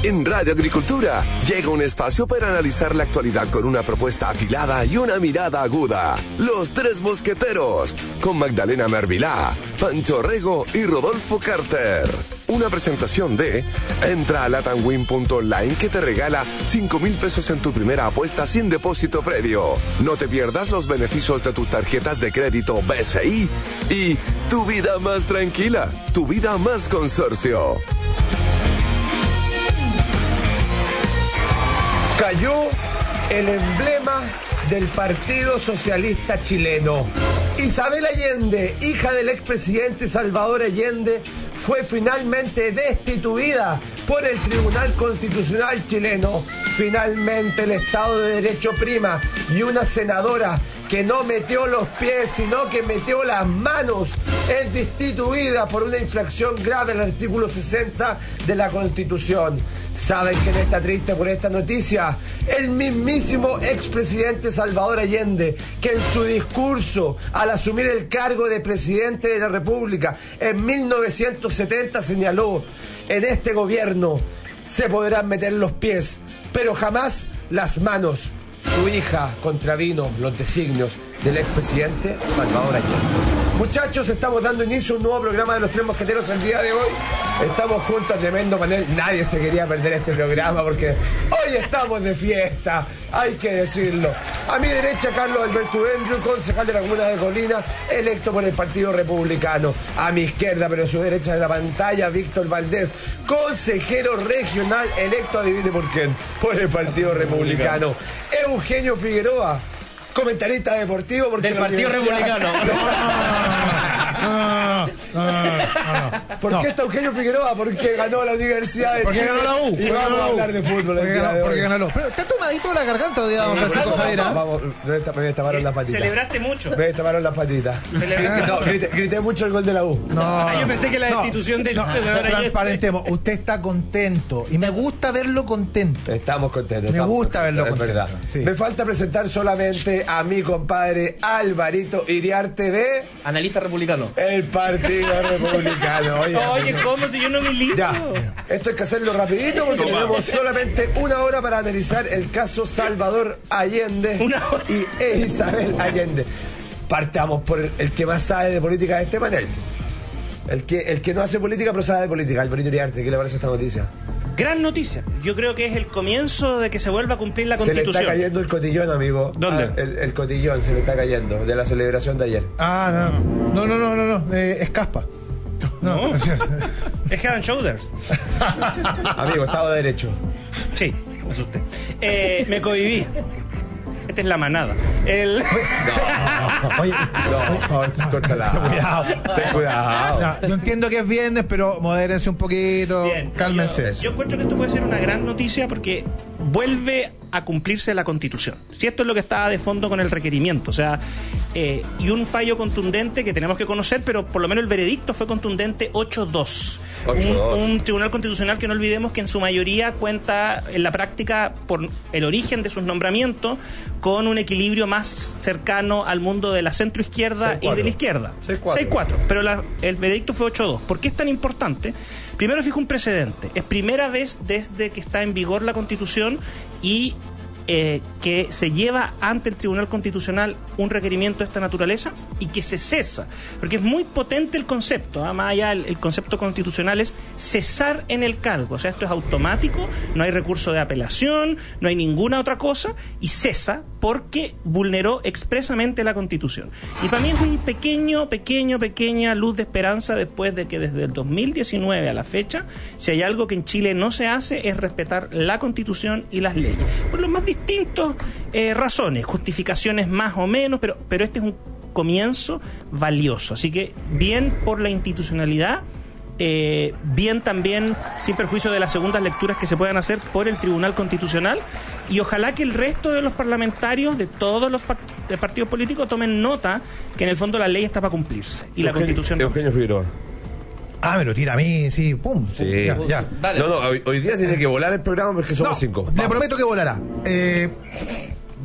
En Radio Agricultura llega un espacio para analizar la actualidad con una propuesta afilada y una mirada aguda. Los Tres Mosqueteros, con Magdalena Mervilá, Pancho Rego y Rodolfo Carter. Una presentación de entra a latamwin.online que te regala 5,000 pesos en tu primera apuesta sin depósito previo. No te pierdas los beneficios de tus tarjetas de crédito BCI y tu vida más tranquila, tu vida más consorcio. Cayó el emblema del Partido Socialista Chileno. Isabel Allende, hija del expresidente Salvador Allende, fue finalmente destituida por el Tribunal Constitucional chileno. Finalmente el Estado de Derecho prima y una senadora que no metió los pies, sino que metió las manos, es destituida por una infracción grave al artículo 60 de la Constitución. ¿Saben quién está triste por esta noticia? El mismísimo expresidente Salvador Allende, que en su discurso al asumir el cargo de presidente de la República en 1970 señaló: en este gobierno se podrán meter los pies, pero jamás las manos. Su hija contravino los designios del expresidente Salvador Allende. Muchachos, estamos dando inicio a un nuevo programa de Los Tres Mosqueteros el día de hoy. Estamos juntos a tremendo panel. Nadie se quería perder este programa porque hoy estamos de fiesta, hay que decirlo. A mi derecha, Carlos Alberto Endrio, concejal de la comuna de Colina, electo por el Partido Republicano. A mi izquierda, pero a su derecha de la pantalla, Víctor Valdés, consejero regional, electo, adivine por quién, por el Partido Republicano. Eugenio Figueroa, comentarista deportivo porque del Partido Republicano. ¿Por qué está Eugenio Figueroa? Porque ganó la Universidad de Chile. Porque ganó la U. Y vamos a hablar de fútbol el día de hoy. Porque ganó la U. Pero está tomadito la garganta hoy día, don Francisco Javier. Vamos, me destaparon las patitas. Celebraste mucho. Me destaparon las patitas. No, grité mucho el gol de la U. Yo pensé que la destitución del... Transparentemos. Usted está contento. Y me gusta verlo contento. Estamos contentos. Me gusta verlo contento. Sí. Me falta presentar solamente a mi compadre Alvarito Iriarte de... Analista republicano. El Partido Republicano. Oye, ¿cómo si yo no milito? Ya, esto hay que hacerlo rapidito porque tenemos solamente una hora para analizar el caso Salvador Allende y Isabel Allende. Partamos por el que más sabe de política de este panel. El que no hace política pero sabe de política. Alvarito Iriarte, ¿qué le parece esta noticia? Gran noticia. Yo creo que es el comienzo de que se vuelva a cumplir la Constitución. Se le está cayendo el cotillón, amigo. ¿Dónde? El cotillón se le está cayendo de la celebración de ayer. No. Es caspa. No. Es Head and Shoulders. Amigo, Estado de Derecho. Sí, me asusté. Me cohibí. Esta es la manada. Cuidado. Yo entiendo que es viernes, pero modérense un poquito. Bien, cálmense. Yo encuentro que esto puede ser una gran noticia porque vuelve a cumplirse la Constitución. Si esto es lo que estaba de fondo con el requerimiento, o sea, y un fallo contundente que tenemos que conocer, pero por lo menos el veredicto fue contundente 8-2. Un tribunal constitucional que no olvidemos que en su mayoría cuenta en la práctica por el origen de sus nombramientos con un equilibrio más cercano al mundo de la centroizquierda y de la izquierda. 6-4. Pero el veredicto fue 8-2. ¿Por qué es tan importante? Primero fija un precedente. Es primera vez desde que está en vigor la Constitución y que se lleva ante el Tribunal Constitucional un requerimiento de esta naturaleza y que se cesa, porque es muy potente el concepto, más allá el concepto constitucional es cesar en el cargo, o sea, esto es automático, no hay recurso de apelación, no hay ninguna otra cosa, y cesa porque vulneró expresamente la Constitución. Y para mí es un pequeña luz de esperanza después de que desde el 2019 a la fecha, si hay algo que en Chile no se hace es respetar la Constitución y las leyes. Por los más distintos razones, justificaciones más o menos, pero este es un comienzo valioso. Así que bien por la institucionalidad, bien también sin perjuicio de las segundas lecturas que se puedan hacer por el Tribunal Constitucional, y ojalá que el resto de los parlamentarios de todos los partidos políticos tomen nota que en el fondo la ley está para cumplirse y la Constitución. Eugenio Figueroa. Me lo tira a mí, sí, pum. Sí. Ya. Dale. No, hoy día tiene que volar el programa porque somos 5. Le prometo que volará.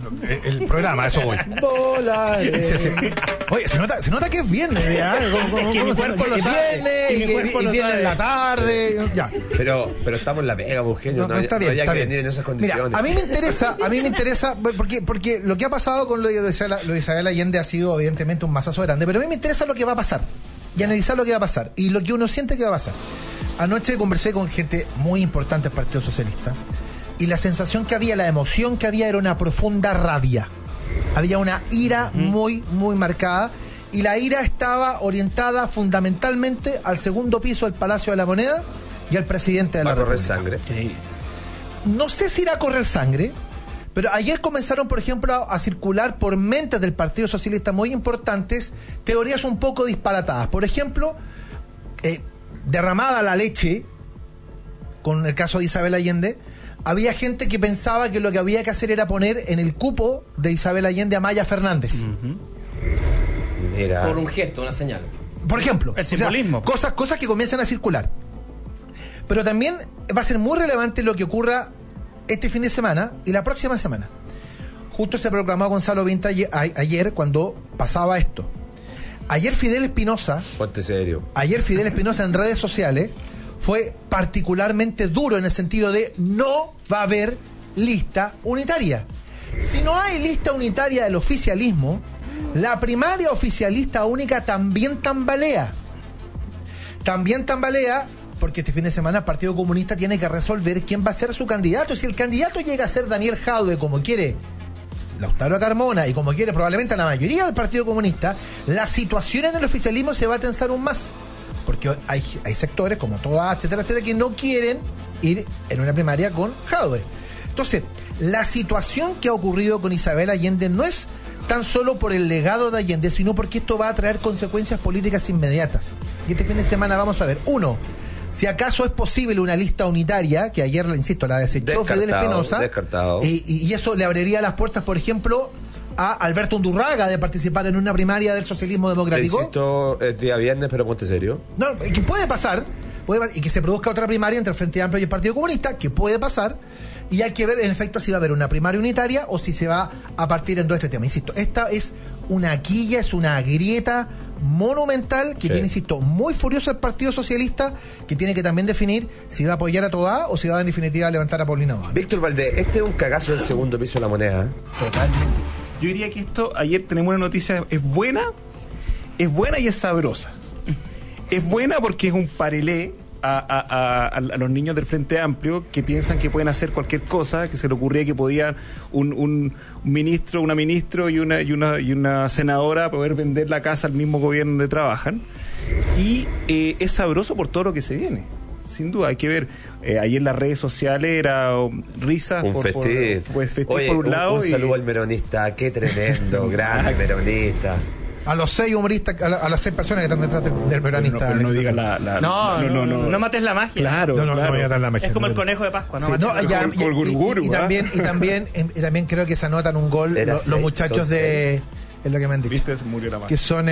el programa, eso voy. Volaré. Sí. Oye, se nota que es viernes, ¿ya? Que mi cuerpo lo sabe. Y viene en la tarde, ya. Pero estamos en la pega, mujer. No está bien, había está que bien. venir en esas condiciones. Mira, a mí me interesa, porque lo que ha pasado con lo de Isabel Allende ha sido evidentemente un masazo grande, pero a mí me interesa lo que va a pasar y analizar lo que va a pasar y lo que uno siente que va a pasar. Anoche conversé con gente muy importante del Partido Socialista y la sensación que había, la emoción que había era una profunda rabia. Había una ira muy, muy marcada y la ira estaba orientada fundamentalmente al segundo piso del Palacio de la Moneda y al presidente de la República. Va a correr sangre. Sí. No sé si irá a correr sangre, pero ayer comenzaron, por ejemplo, a circular por mentes del Partido Socialista muy importantes teorías un poco disparatadas. Por ejemplo, derramada la leche, con el caso de Isabel Allende, había gente que pensaba que lo que había que hacer era poner en el cupo de Isabel Allende a Maya Fernández. Mira. Por un gesto, una señal. Por ejemplo. El simbolismo. O sea, cosas que comienzan a circular. Pero también va a ser muy relevante lo que ocurra este fin de semana y la próxima semana. Justo se proclamó Gonzalo Vinta ayer cuando pasaba esto. Ayer Fidel Espinosa en redes sociales fue particularmente duro en el sentido de no va a haber lista unitaria. Si no hay lista unitaria del oficialismo, la primaria oficialista única también tambalea. Porque este fin de semana el Partido Comunista tiene que resolver quién va a ser su candidato. Si el candidato llega a ser Daniel Jadue, como quiere Lautaro Carmona y como quiere probablemente la mayoría del Partido Comunista, la situación en el oficialismo se va a tensar aún más. Porque hay sectores como Toda, etcétera, que no quieren ir en una primaria con Jadue. Entonces, la situación que ha ocurrido con Isabel Allende no es tan solo por el legado de Allende, sino porque esto va a traer consecuencias políticas inmediatas. Y este fin de semana vamos a ver, uno, si acaso es posible una lista unitaria, que ayer, insisto, la desechó Fidel Espinosa, y eso le abriría las puertas, por ejemplo, a Alberto Undurraga de participar en una primaria del socialismo democrático. Insisto, es día viernes, pero ponte serio. No, que puede pasar, y que se produzca otra primaria entre el Frente Amplio y el Partido Comunista, que puede pasar, y hay que ver en efecto si va a haber una primaria unitaria o si se va a partir en todo este tema. Insisto, esta es una quilla, es una grieta monumental que tiene, insisto, muy furioso el Partido Socialista, que tiene que también definir si va a apoyar a Toda o si va en definitiva a levantar a Paulina O'Donnell. Víctor Valdés, este es un cagazo del segundo piso de la moneda. Totalmente. Yo diría que esto, ayer tenemos una noticia, es buena y es sabrosa. Es buena porque es un parelé a los niños del Frente Amplio que piensan que pueden hacer cualquier cosa, que se le ocurría que podían un ministro, una ministra y una senadora poder vender la casa al mismo gobierno donde trabajan. Y es sabroso por todo lo que se viene. Sin duda, hay que ver. Ayer en las redes sociales era risas un festín. Oye, por un lado. Un saludo al meronista, qué tremendo, grande meronista. A los 6 humoristas, a las 6 personas que están detrás del peronista. Pero no digas no mates la magia. Claro, no mates la magia. Es como el conejo de Pascua, ¿no? Sí, y también creo que se anotan un gol los muchachos de... Es lo que me han dicho. ¿Viste? Se murió la magia. Que son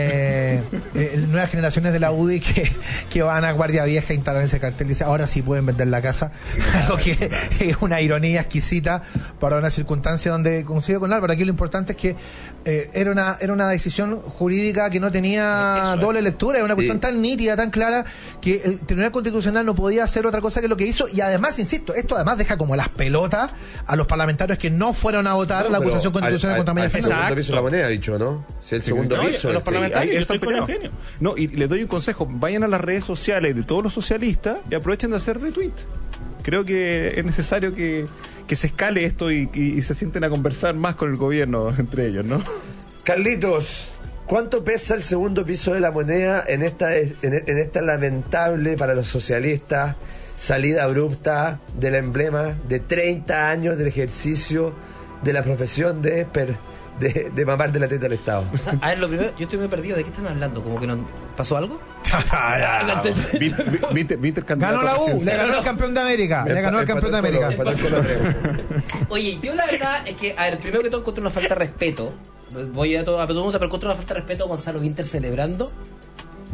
nuevas generaciones de la UDI que van a Guardia Vieja a instalar ese cartel y dicen, ahora sí pueden vender la casa. Lo que es una ironía exquisita para una circunstancia donde coincido con Álvaro. Aquí lo importante es que era una decisión jurídica que no tenía doble lectura, era una cuestión tan nítida, tan clara, que el Tribunal Constitucional no podía hacer otra cosa que lo que hizo. Y además, insisto, esto además deja como las pelotas a los parlamentarios que no fueron a votar la acusación constitucional contra Maya Fernández. Ha dicho, ¿no? Si el segundo piso. Los parlamentarios están peleados. No, y les doy un consejo, vayan a las redes sociales de todos los socialistas y aprovechen de hacer retweet. Creo que es necesario que se escale esto y se sienten a conversar más con el gobierno entre ellos, ¿no? Carlitos, ¿cuánto pesa el segundo piso de la moneda en esta lamentable para los socialistas salida abrupta del emblema de 30 años del ejercicio de la profesión de mamar de la teta del Estado? O sea, a ver, lo primero, yo estoy muy perdido. ¿De qué están hablando? ¿Como que no pasó algo? Ganó la U, le ganó el campeón de América. Le ganó el campeón de América. Oye, yo la verdad es que, a ver, primero que todo encontré una falta de respeto. Voy a todo el mundo, pero encontré una falta de respeto a Gonzalo Vinter celebrando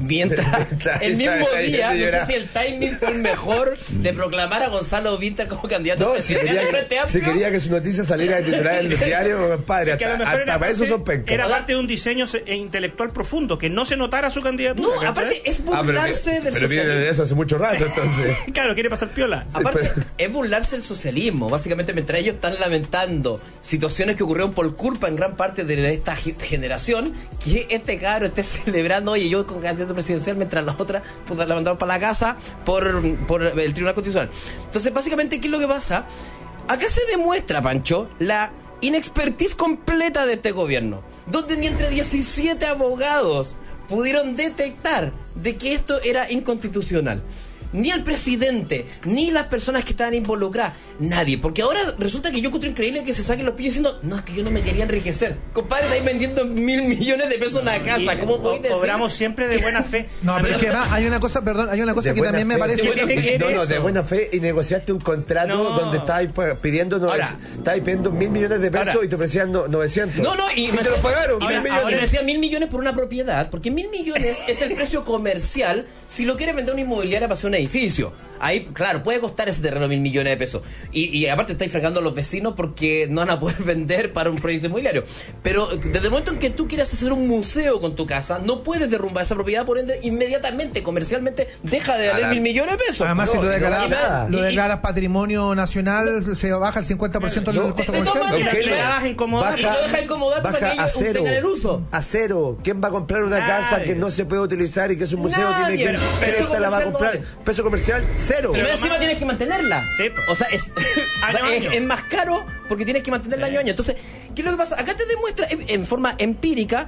Mientras el mismo día, no sé llorar. si el timing fue el mejor de proclamar a Gonzalo Vinter como candidato No, presidencial del Frente si Amplio. quería que su noticia saliera de titular en el diario, compadre, Que a lo hasta, mejor hasta para eso son pencas. era parte de un diseño intelectual profundo, que no se notara su candidatura. No, ¿cachai? aparte es Pero burlarse del viene de socialismo. eso hace mucho rato, entonces. Claro, quiere pasar piola. Aparte, pero- es burlarse del socialismo. Básicamente, mientras ellos están lamentando situaciones que ocurrieron por culpa en gran parte de esta generación, que este cabro esté celebrando, oye, yo con candidato presidencial, mientras la otra puta, la mandaron para la casa por el Tribunal Constitucional. Entonces, básicamente, ¿qué es lo que pasa? Acá se demuestra, Pancho, la inexpertise completa de este gobierno, donde ni entre 17 abogados pudieron detectar de que esto era inconstitucional. Ni el presidente, ni las personas que estaban involucradas, nadie. Porque ahora resulta que yo encuentro increíble que se saquen los pillos diciendo, no, es que yo no me quería enriquecer. Compadre, estáis vendiendo 1.000 millones de pesos en la casa. ¿Cómo podéis decir? Cobramos siempre de buena fe. No, pero es que además hay una cosa, perdón, hay una cosa De que buena también me fe. parece. De buena fe. No, eso? de buena fe, y negociaste un contrato No. donde estabas pidiendo, Ahora. estabas pidiendo 1.000 millones de pesos Ahora. y te ofrecían 900. No, y te lo pagaron, 1.000 Y me millones. decían 1.000 millones por una propiedad, porque 1.000 millones es el precio comercial si lo quieres vender una inmobiliaria para hacer un edificio. Ahí, claro, puede costar ese terreno 1.000 millones de pesos. Y aparte estáis fregando a los vecinos porque no van a poder vender para un proyecto inmobiliario. Pero desde el momento en que tú quieras hacer un museo con tu casa, no puedes derrumbar esa propiedad, por ende, inmediatamente, comercialmente, deja de valer 1.000 millones de pesos. Además, No, si lo no declaras, vale nada. lo declaras patrimonio nacional, se baja el 50% del No, costo de todas comercial. maneras, Y me vas a incomodar. Y lo deja incomodar para que baja ellos tengan el uso. a cero. ¿Quién va a comprar una Nadie. casa que no se puede utilizar y que es un museo? Nadie. Tiene que Pero ¿quién te la va a peso comprar? comercial no Peso comercial, cero. Y Pero más encima además- tienes que mantenerla. Sí, pues. O sea, es, Año a año. es más caro porque tienes que mantenerla año a año. Entonces, ¿qué es lo que pasa? Acá te demuestra en forma empírica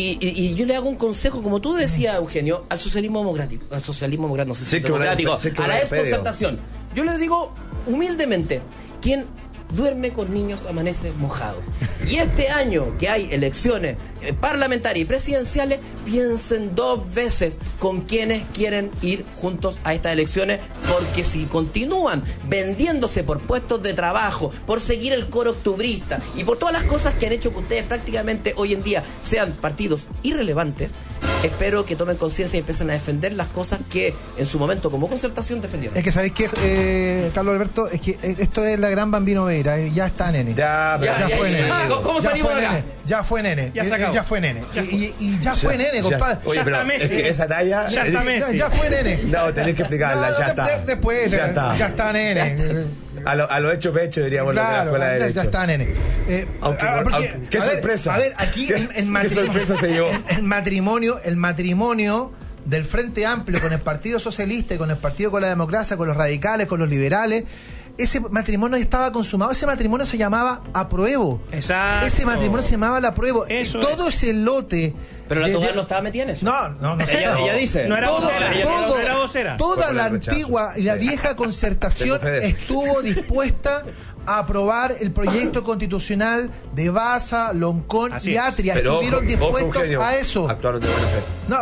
y yo le hago un consejo, como tú decías, Eugenio, al socialismo democrático. Al socialismo democrático, no sé si Sí, que una- democrático. sí, que A la una despedio. desconcertación. Yo les digo humildemente, quien duerme con niños amanece mojado. Y este año que hay elecciones parlamentarias y presidenciales, piensen 2 veces con quienes quieren ir juntos a estas elecciones, porque si continúan vendiéndose por puestos de trabajo, por seguir el coro octubrista y por todas las cosas que han hecho que ustedes prácticamente hoy en día sean partidos irrelevantes, espero que tomen conciencia y empiecen a defender las cosas que en su momento como Concertación defendieron. Es que sabéis que, Carlos Alberto, es que esto es la gran Bambino Veira, ya está nene. Ya, pero Ya, fue nene. ¿Cómo Ya salimos fue de acá? nene. Ya fue nene. Ya se acabó. Ya fue nene. Ya fue. Y ya fue nene, Ya. compadre. Oye, Ya pero está Messi. es que esa talla. Ya está Messi. Ya fue nene. No, tenés que explicarla, No, ya está. Después, Ya está. ya está nene. A lo hecho pecho, diríamos, los de la Claro, escuela de ya derecho. está nene. Aunque, qué a ver, sorpresa. A ver, aquí el matrimonio. Qué sorpresa se llevó. El matrimonio del Frente Amplio con el Partido Socialista y con el Partido con la Democracia, con los radicales, con los liberales. Ese matrimonio estaba consumado. Ese matrimonio se llamaba Apruebo. Exacto. Ese matrimonio se llamaba La Apruebo. Eso Todo es. ese lote. Pero la de- Togal no estaba metida en eso. No sé. Ella dice. No era Todo- vocera. ella- No era vocera. Toda Fue por la el rechazo. antigua y la vieja concertación Tengo fe de eso. estuvo dispuesta a aprobar el proyecto constitucional de Baza, Loncón Así y es. Atria. Pero Estuvieron ojo, dispuestos Eugenio, a eso. Actuaron de buena fe. No,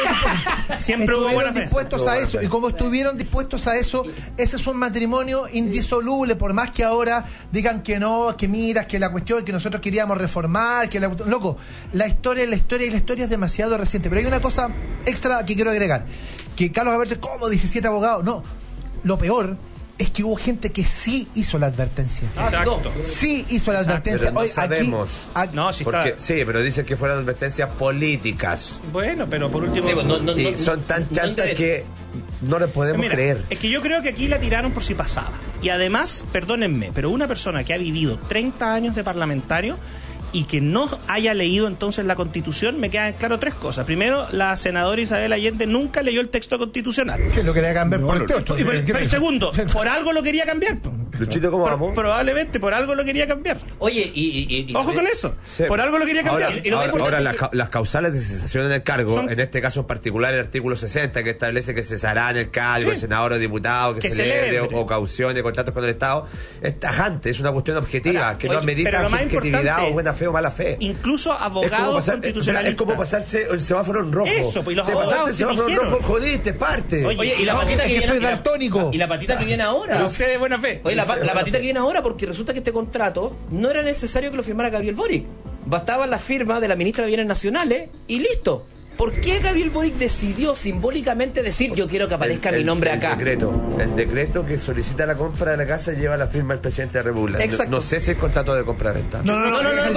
pero Siempre hubo buena estuvieron fe. dispuestos Hubo a buena eso. fe. Y como estuvieron dispuestos a eso, ese es un matrimonio indisoluble, por más que ahora digan que no, que mira, que la cuestión que nosotros queríamos reformar, que loco, la historia es la historia y la historia es demasiado reciente. Pero hay una cosa extra que quiero agregar, que Carlos Alberto, como 17 abogados, no, lo peor es que hubo gente que sí hizo la advertencia. Exacto. Sí hizo la Exacto. advertencia. Pero no Hoy, sabemos. No, sí Porque, está. sí, pero dicen que fueron advertencias políticas. Bueno, pero por último. Sí, pues, no, Y son tan chantas derecho. que no les podemos Mira, creer. es que yo creo que aquí la tiraron por si pasaba. Y además, perdónenme, pero una persona que ha vivido 30 años de parlamentario y que no haya leído entonces la Constitución, me quedan claro 3 cosas. Primero, la senadora Isabel Allende nunca leyó el texto constitucional. que lo quería cambiar por este otro. Y pero segundo, por algo lo quería cambiar. Luchito, ¿cómo vamos? Probablemente por algo lo quería cambiar. Oye, y Ojo con eso. Sí. Por algo lo quería cambiar. Ahora, Y lo más importante ahora es las causales de cesación en el cargo, Son- en este caso en particular el artículo 60, que establece que cesará en el cargo Sí. el senador o diputado que Que se celebre celebre. o caucione contratos con el Estado, es tajante, es una cuestión objetiva, Ahora, que oye, no amerita pero lo más subjetividad importante- o buena fe o mala fe. Incluso abogados constitucionalistas. Es como pasarse el semáforo en rojo. Eso, pues, y los Te pasaste abogados el se semáforo en dijeron. rojo, jodiste, parte. Oye, y la No, patita es que que viene soy daltónico. Y la patita que viene ahora. Pero usted de buena fe. Oye, la patita que viene ahora, porque resulta que este contrato no era necesario que lo firmara Gabriel Boric. Bastaba la firma de la ministra de Bienes Nacionales y listo. ¿Por qué Gabriel Boric decidió simbólicamente decir yo quiero que aparezca mi nombre acá? El decreto que solicita la compra de la casa lleva la firma del presidente de la República. Exacto. No sé si es contrato de compra-venta. No, el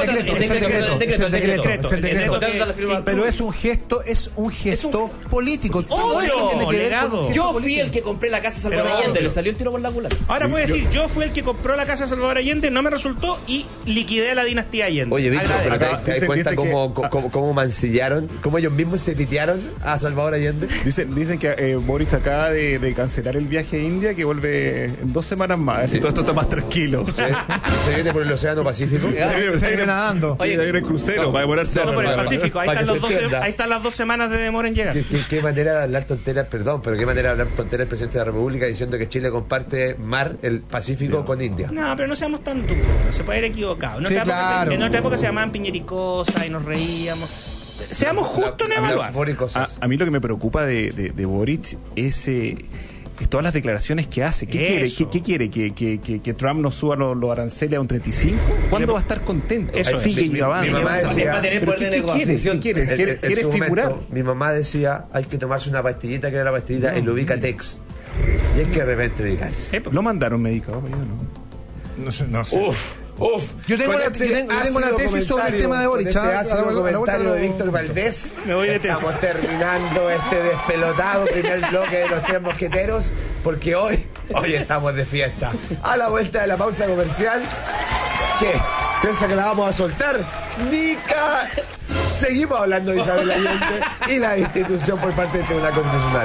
decreto. Pero es un gesto político. Yo fui el que compré la casa Salvador Allende, le salió el tiro por la culata. Ahora puede decir, yo fui el que compró la casa de Salvador Allende, no me resultó y liquidé a la dinastía Allende. Oye, Víctor, pero ¿te das cuenta dicen cómo mancillaron? ¿Cómo ellos mismos se pitearon a Salvador Allende? Dicen que Boric acaba de cancelar el viaje a India, que vuelve en 2 semanas más. A ver si todo esto está más tranquilo. Se viene por el Océano Pacífico. Se viene nadando. Oye, se viene el crucero para demorarse. No, por el Pacífico. Ahí están las 2 semanas de demora en llegar. ¿Qué manera de hablar tonteras, perdón, pero qué manera de hablar tonteras el presidente de la República diciendo que Chile comparte el Pacífico con India? No, pero no seamos tan duros. Se puede haber equivocado. En otra época se llamaban piñericosas y nos reíamos. Seamos justos en evaluar. A mí lo que me preocupa de Boric es todas las declaraciones que hace. ¿Qué quiere? ¿Que Trump nos suba los aranceles a un 35? ¿Cuándo va a estar contento? Sigue y avanza. Mi mamá decía, ¿Quiere figurar? Mi mamá decía, hay que tomarse una pastillita, que era la pastillita, el Ubicatex. Y es que de repente ubicarse. ¿Lo mandaron medicado? No sé. Yo tengo la tesis sobre el tema de Boric. Este ácido comentario de Víctor Valdés. Me voy de tesis. Estamos terminando este despelotado primer bloque de los 3 mosqueteros, porque hoy estamos de fiesta. A la vuelta de la pausa comercial, ¿qué? ¿Piensa que la vamos a soltar? ¡Nica! Seguimos hablando de Isabel Allende y la destitución por parte del Tribunal Constitucional.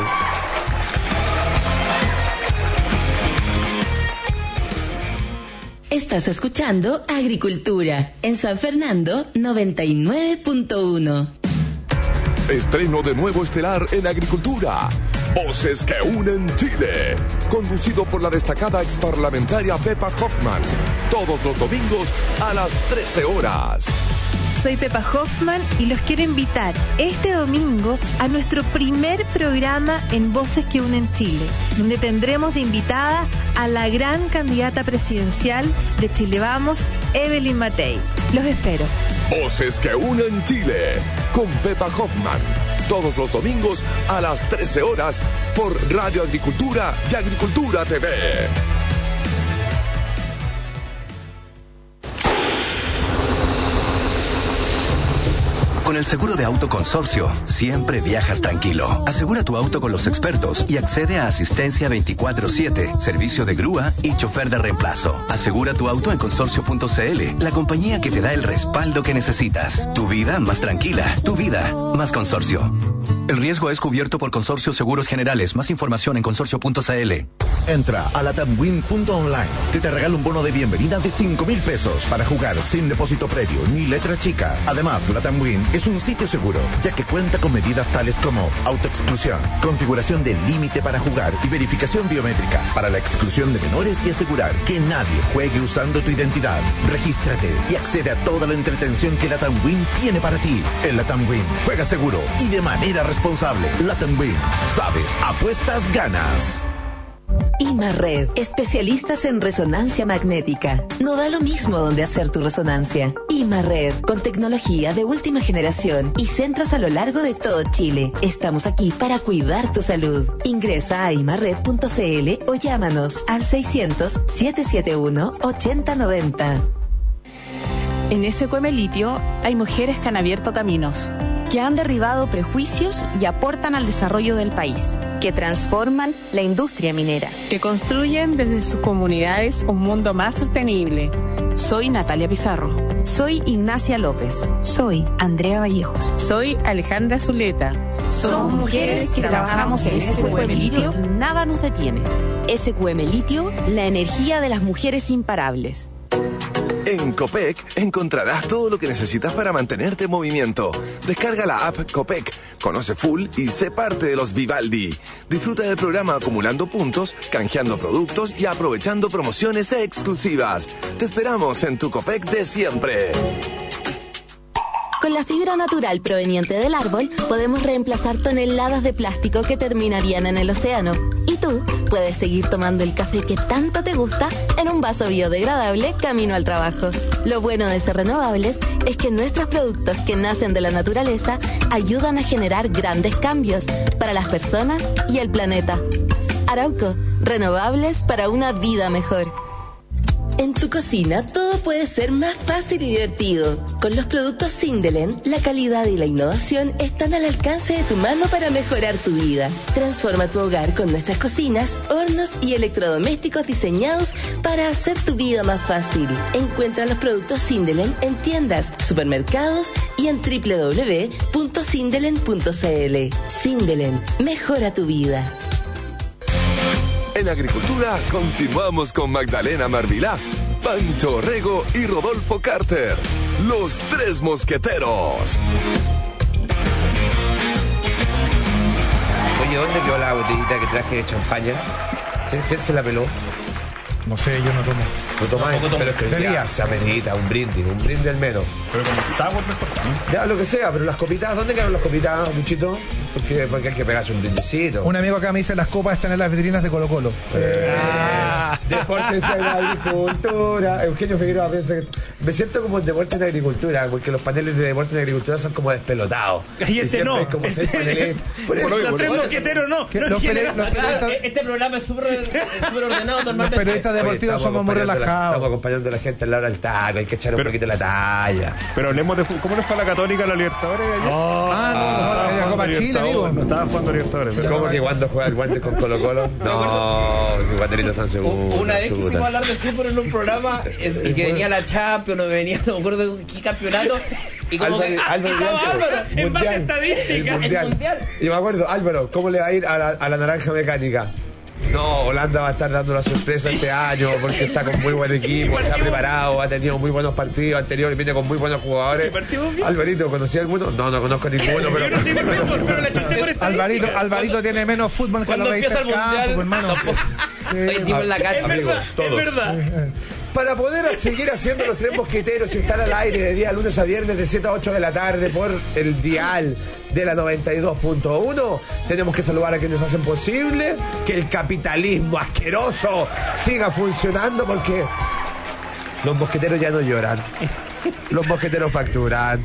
Estás escuchando Agricultura en San Fernando 99.1. Estreno de nuevo estelar en Agricultura. Voces que unen Chile. Conducido por la destacada exparlamentaria Pepa Hoffman. Todos los domingos a las 13 horas. Soy Pepa Hoffman y los quiero invitar este domingo a nuestro primer programa en Voces que Unen Chile, donde tendremos de invitada a la gran candidata presidencial de Chile Vamos, Evelyn Matei. Los espero. Voces que unen Chile con Pepa Hoffman. Todos los domingos a las 13 horas por Radio Agricultura y Agricultura TV. Con el seguro de auto Consorcio, siempre viajas tranquilo. Asegura tu auto con los expertos y accede a asistencia 24/7, servicio de grúa y chofer de reemplazo. Asegura tu auto en consorcio.cl, la compañía que te da el respaldo que necesitas. Tu vida más tranquila, tu vida más Consorcio. El riesgo es cubierto por Consorcio Seguros Generales. Más información en consorcio.cl. Entra a latamwin.online, que te regala un bono de bienvenida de 5,000 pesos para jugar sin depósito previo ni letra chica. Además, Latamwin es un sitio seguro, ya que cuenta con medidas tales como autoexclusión, configuración del límite para jugar y verificación biométrica para la exclusión de menores y asegurar que nadie juegue usando tu identidad. Regístrate y accede a toda la entretención que Latamwin tiene para ti. En Latamwin, juega seguro y de manera responsable. Latamwin, sabes, apuestas, ganas. IMARRED, especialistas en resonancia magnética. No da lo mismo donde hacer tu resonancia. IMARRED, con tecnología de última generación y centros a lo largo de todo Chile. Estamos aquí para cuidar tu salud. Ingresa a imarred.cl o llámanos al 600-771-8090. En SQM Litio hay mujeres que han abierto caminos, que han derribado prejuicios y aportan al desarrollo del país, que transforman la industria minera, que construyen desde sus comunidades un mundo más sostenible. Soy Natalia Pizarro. Soy Ignacia López. Soy Andrea Vallejos. Soy Alejandra Zuleta. Somos mujeres que trabajamos en SQM Litio y nada nos detiene. SQM Litio, la energía de las mujeres imparables. En Copec encontrarás todo lo que necesitas para mantenerte en movimiento. Descarga la app Copec, conoce full y sé parte de los Vivaldi. Disfruta del programa acumulando puntos, canjeando productos y aprovechando promociones exclusivas. Te esperamos en tu Copec de siempre. Con la fibra natural proveniente del árbol, podemos reemplazar toneladas de plástico que terminarían en el océano. Y tú puedes seguir tomando el café que tanto te gusta en un vaso biodegradable camino al trabajo. Lo bueno de ser renovables es que nuestros productos que nacen de la naturaleza ayudan a generar grandes cambios para las personas y el planeta. Arauco, renovables para una vida mejor. En tu cocina todo puede ser más fácil y divertido. Con los productos Sindelen, la calidad y la innovación están al alcance de tu mano para mejorar tu vida. Transforma tu hogar con nuestras cocinas, hornos y electrodomésticos diseñados para hacer tu vida más fácil. Encuentra los productos Sindelen en tiendas, supermercados y en www.sindelen.cl. Sindelen, mejora tu vida. En agricultura continuamos con Magdalena Marvilá, Pancho Rego y Rodolfo Carter, los tres mosqueteros. Oye, ¿dónde quedó la botellita que traje de champaña? ¿Quién se la peló? No sé, yo no tomo. ¿No tomáis? Pero es que Debería. se amerita un brindis al menos. Pero con el sabor mejor. Ya, lo que sea, pero las copitas, ¿dónde quedaron las copitas, Luchito? Porque hay que pegarse un brindisito. Un amigo acá me dice las copas están en las vitrinas de Colo Colo. Deportes en agricultura. Eugenio Figueroa piensa que... Me siento como en deporte en agricultura, porque los paneles de deporte en agricultura son como despelotados. Y este no. Es como 6 paneles. Por eso, Los tres mosqueteros no. Este programa es súper ordenado normalmente. Los periodistas deportivos somos muy relajados. Estamos acompañando a la gente en la hora del taco, hay que echar un poquito la talla. Pero hablemos de ¿cómo les fue a la Católica en la Libertadores ayer? La Copa Chile, amigo. No estaba jugando Libertadores. ¿Cómo que cuando juega el guante con Colo Colo? No, si Guaterito están seguros. Una vez quisimos hablar de fútbol en un programa y que venía la Champions, no venía, no me acuerdo qué campeonato. Y como Álvaro, en base a estadística. El mundial. Y me acuerdo, Álvaro, ¿cómo le va a ir a la naranja mecánica? No, Holanda va a estar dando la sorpresa este año porque está con muy buen equipo, se ha preparado, ha tenido muy buenos partidos anteriores, viene con muy buenos jugadores. Alvarito, ¿conocía alguno? No conozco ninguno, pero... Alvarito tiene menos fútbol que la revista El Campo, hermano. En la cancha, es verdad. Para poder seguir haciendo los tres mosqueteros y estar al aire de día lunes a viernes de 7 a 8 de la tarde por el dial de la 92.1, tenemos que saludar a quienes hacen posible que el capitalismo asqueroso siga funcionando, porque los mosqueteros ya no lloran, los mosqueteros facturan.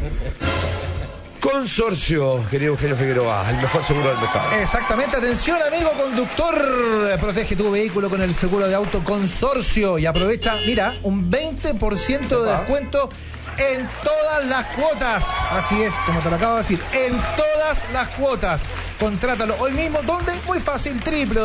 Consorcio, querido Eugenio Figueroa, el mejor seguro del mercado. Exactamente, atención amigo conductor, protege tu vehículo con el seguro de auto Consorcio y aprovecha, mira, un 20% de descuento en todas las cuotas. Así es, como te lo acabo de decir, en todas las cuotas. Contrátalo hoy mismo, ¿dónde? Muy fácil,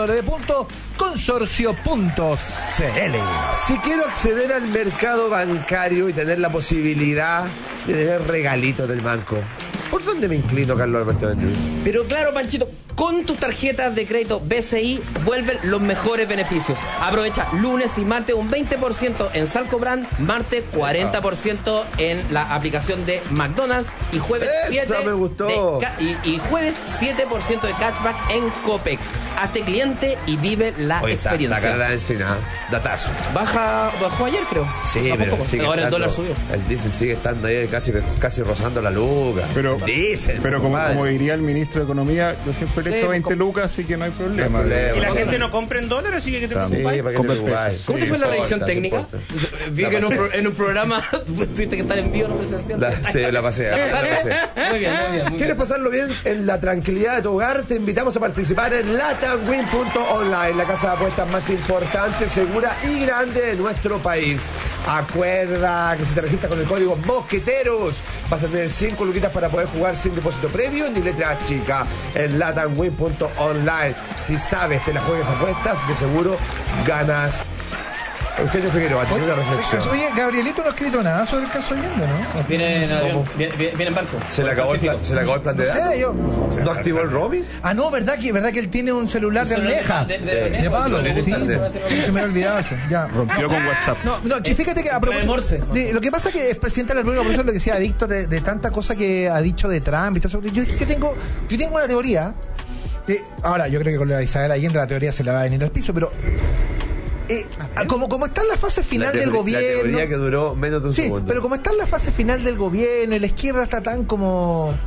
www.consorcio.cl. Si quiero acceder al mercado bancario y tener la posibilidad de tener regalitos del banco, ¿por dónde me inclino, Carlos Alberto Ventura? Pero claro, Panchito, con tus tarjetas de crédito BCI vuelven los mejores beneficios. Aprovecha lunes y martes un 20% en Salco Brand, martes 40% en la aplicación de McDonald's y jueves 7% me gustó. y jueves 7% de cashback en Copec. Hazte cliente y vive la experiencia. Está cara la encina, datazo. Bajó ayer, creo. Sí, pero sigue ahora estando, el dólar subió. El diésel sigue estando ahí casi rozando la luca. Pero diésel, como diría el ministro de Economía, yo siempre le echo 20 lucas, así que no hay problema. ¿Y la gente no compra en dólares? Así que te preocupáis. ¿Cómo te fue la revisión técnica? Vi que en un programa tuviste que estar en vivo, no presencial. Sí, la pasé. Muy bien. ¿Quieres pasarlo bien en la tranquilidad de tu hogar? Te invitamos a participar en LatamWin.online, la casa de apuestas más importante, segura y grande de nuestro país. Acuerda que si te registras con el código Mosqueteros vas a tener 5 luquitas para poder jugar sin depósito previo ni letra chica en LatamWin.online. Si sabes, te la juegas apuestas, de seguro ganas. Eugenio Figueroa, tiene una reflexión. Oye, Gabrielito no ha escrito nada sobre el caso Allende, ¿no? Viene en avión, viene en barco. ¿Se le acabó el plan de datos? ¿No activó el roaming? Ah, no, ¿verdad que él tiene un celular de almeja? De palo. Sí, se me ha olvidado eso. Ya. Rompió con WhatsApp. No, que fíjate que a propósito, lo que pasa es que el presidente de la República, por eso es lo que decía, adicto de tanta cosa que ha dicho de Trump y todo eso. Yo tengo una teoría. Ahora, yo creo que con la Isabel Allende la teoría se le va a venir al piso, pero... como está en la fase final del gobierno. La teoría que duró menos de un segundo. Pero como está en la fase final del gobierno y la izquierda está tan como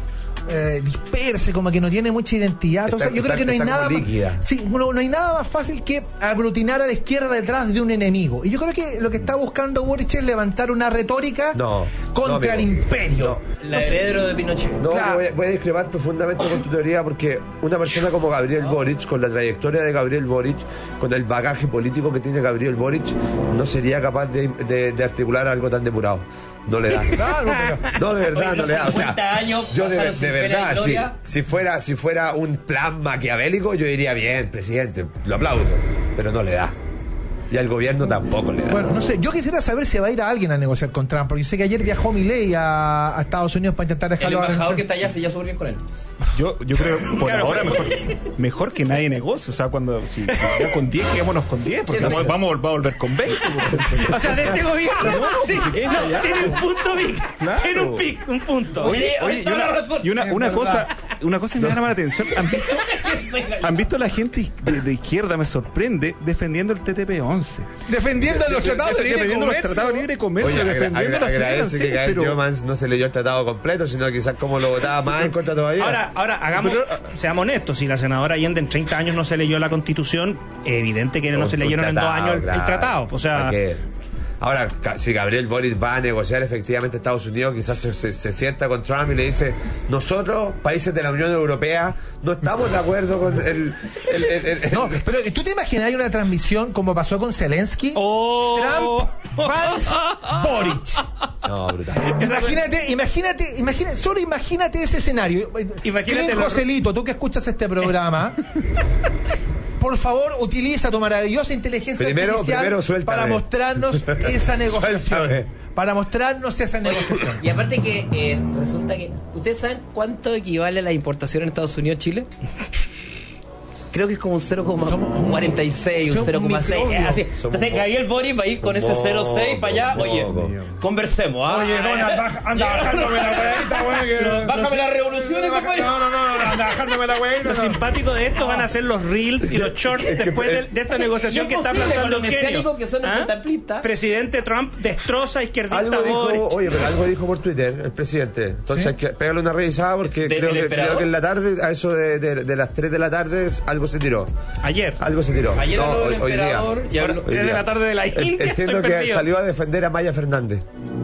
dispersa, como que no tiene mucha identidad. Entonces, yo creo que no hay nada no hay nada más fácil que aglutinar a la izquierda detrás de un enemigo. Y yo creo que lo que está buscando Boric es levantar una retórica contra el imperio. La heredero de Pinochet. No, claro. voy a discrepar profundamente con tu teoría, porque una persona como Gabriel Boric, con la trayectoria de Gabriel Boric, con el bagaje político que tiene Gabriel Boric, no sería capaz de articular algo tan depurado. No le da. No, de verdad, no le da. O sea, yo de verdad, si fuera un plan maquiavélico, yo diría, bien, presidente, lo aplaudo, pero no le da. Y al gobierno tampoco le da. Bueno, no sé, yo quisiera saber si va a ir a alguien a negociar con Trump, porque yo sé que ayer viajó Milei a Estados Unidos para intentar dejarlo. El embajador que está allá se ya bien con él. Yo creo por ahora mejor que nadie negocie. O sea, cuando ya con 10, quedémonos con 10, porque vamos a volver con 20. O sea, de este gobierno tiene un punto, Vic. Tiene un punto. Oye, y una cosa que me llama la atención. ¿Han visto la gente de izquierda? Me sorprende defendiendo el TTP-11. Defendiendo los tratados de libre comercio. Defendiendo agradece que Gael Jomans no se leyó el tratado completo, sino quizás como lo votaba más en contra todavía. Ahora seamos honestos, si la senadora Allende en 30 años no se leyó la Constitución, evidente que no se leyeron en 2 años el tratado. O sea, ahora, si Gabriel Boric va a negociar efectivamente a Estados Unidos, quizás se sienta con Trump y le dice: nosotros, países de la Unión Europea, no estamos de acuerdo con el No, pero ¿tú te imaginas una transmisión como pasó con Zelensky? Trump, Vance, Boric. No, brutal. Imagínate ese escenario. Imagínate, Joselito, tú que escuchas este programa, por favor, utiliza tu maravillosa inteligencia artificial para mostrarnos esa negociación. Para mostrarnos esa negociación. Y aparte que resulta que... ¿Ustedes saben cuánto equivale la importación en Estados Unidos a Chile? Creo que es como un 0,46, un 0,6. Así. Entonces Gabriel Boric va a ir con ese 0,6 para allá. Oye, conversemos. Oye, anda bajándome la huevita, bájame las revoluciones, compadre. No, anda bajándome la huevita. Lo simpático de esto van a ser los reels y los shorts después de esta negociación que está plantando Eugenio. Presidente Trump destroza izquierdista Boric. Oye, pero algo dijo por Twitter el presidente. Entonces, pégale una revisada, porque creo que en la tarde, a eso de las 3 de la tarde, algo se tiró. Algo se tiró. Ayer no, el emperador. Día. 3 de la tarde de la India. Entiendo que perdido. Salió a defender a Maya Fernández.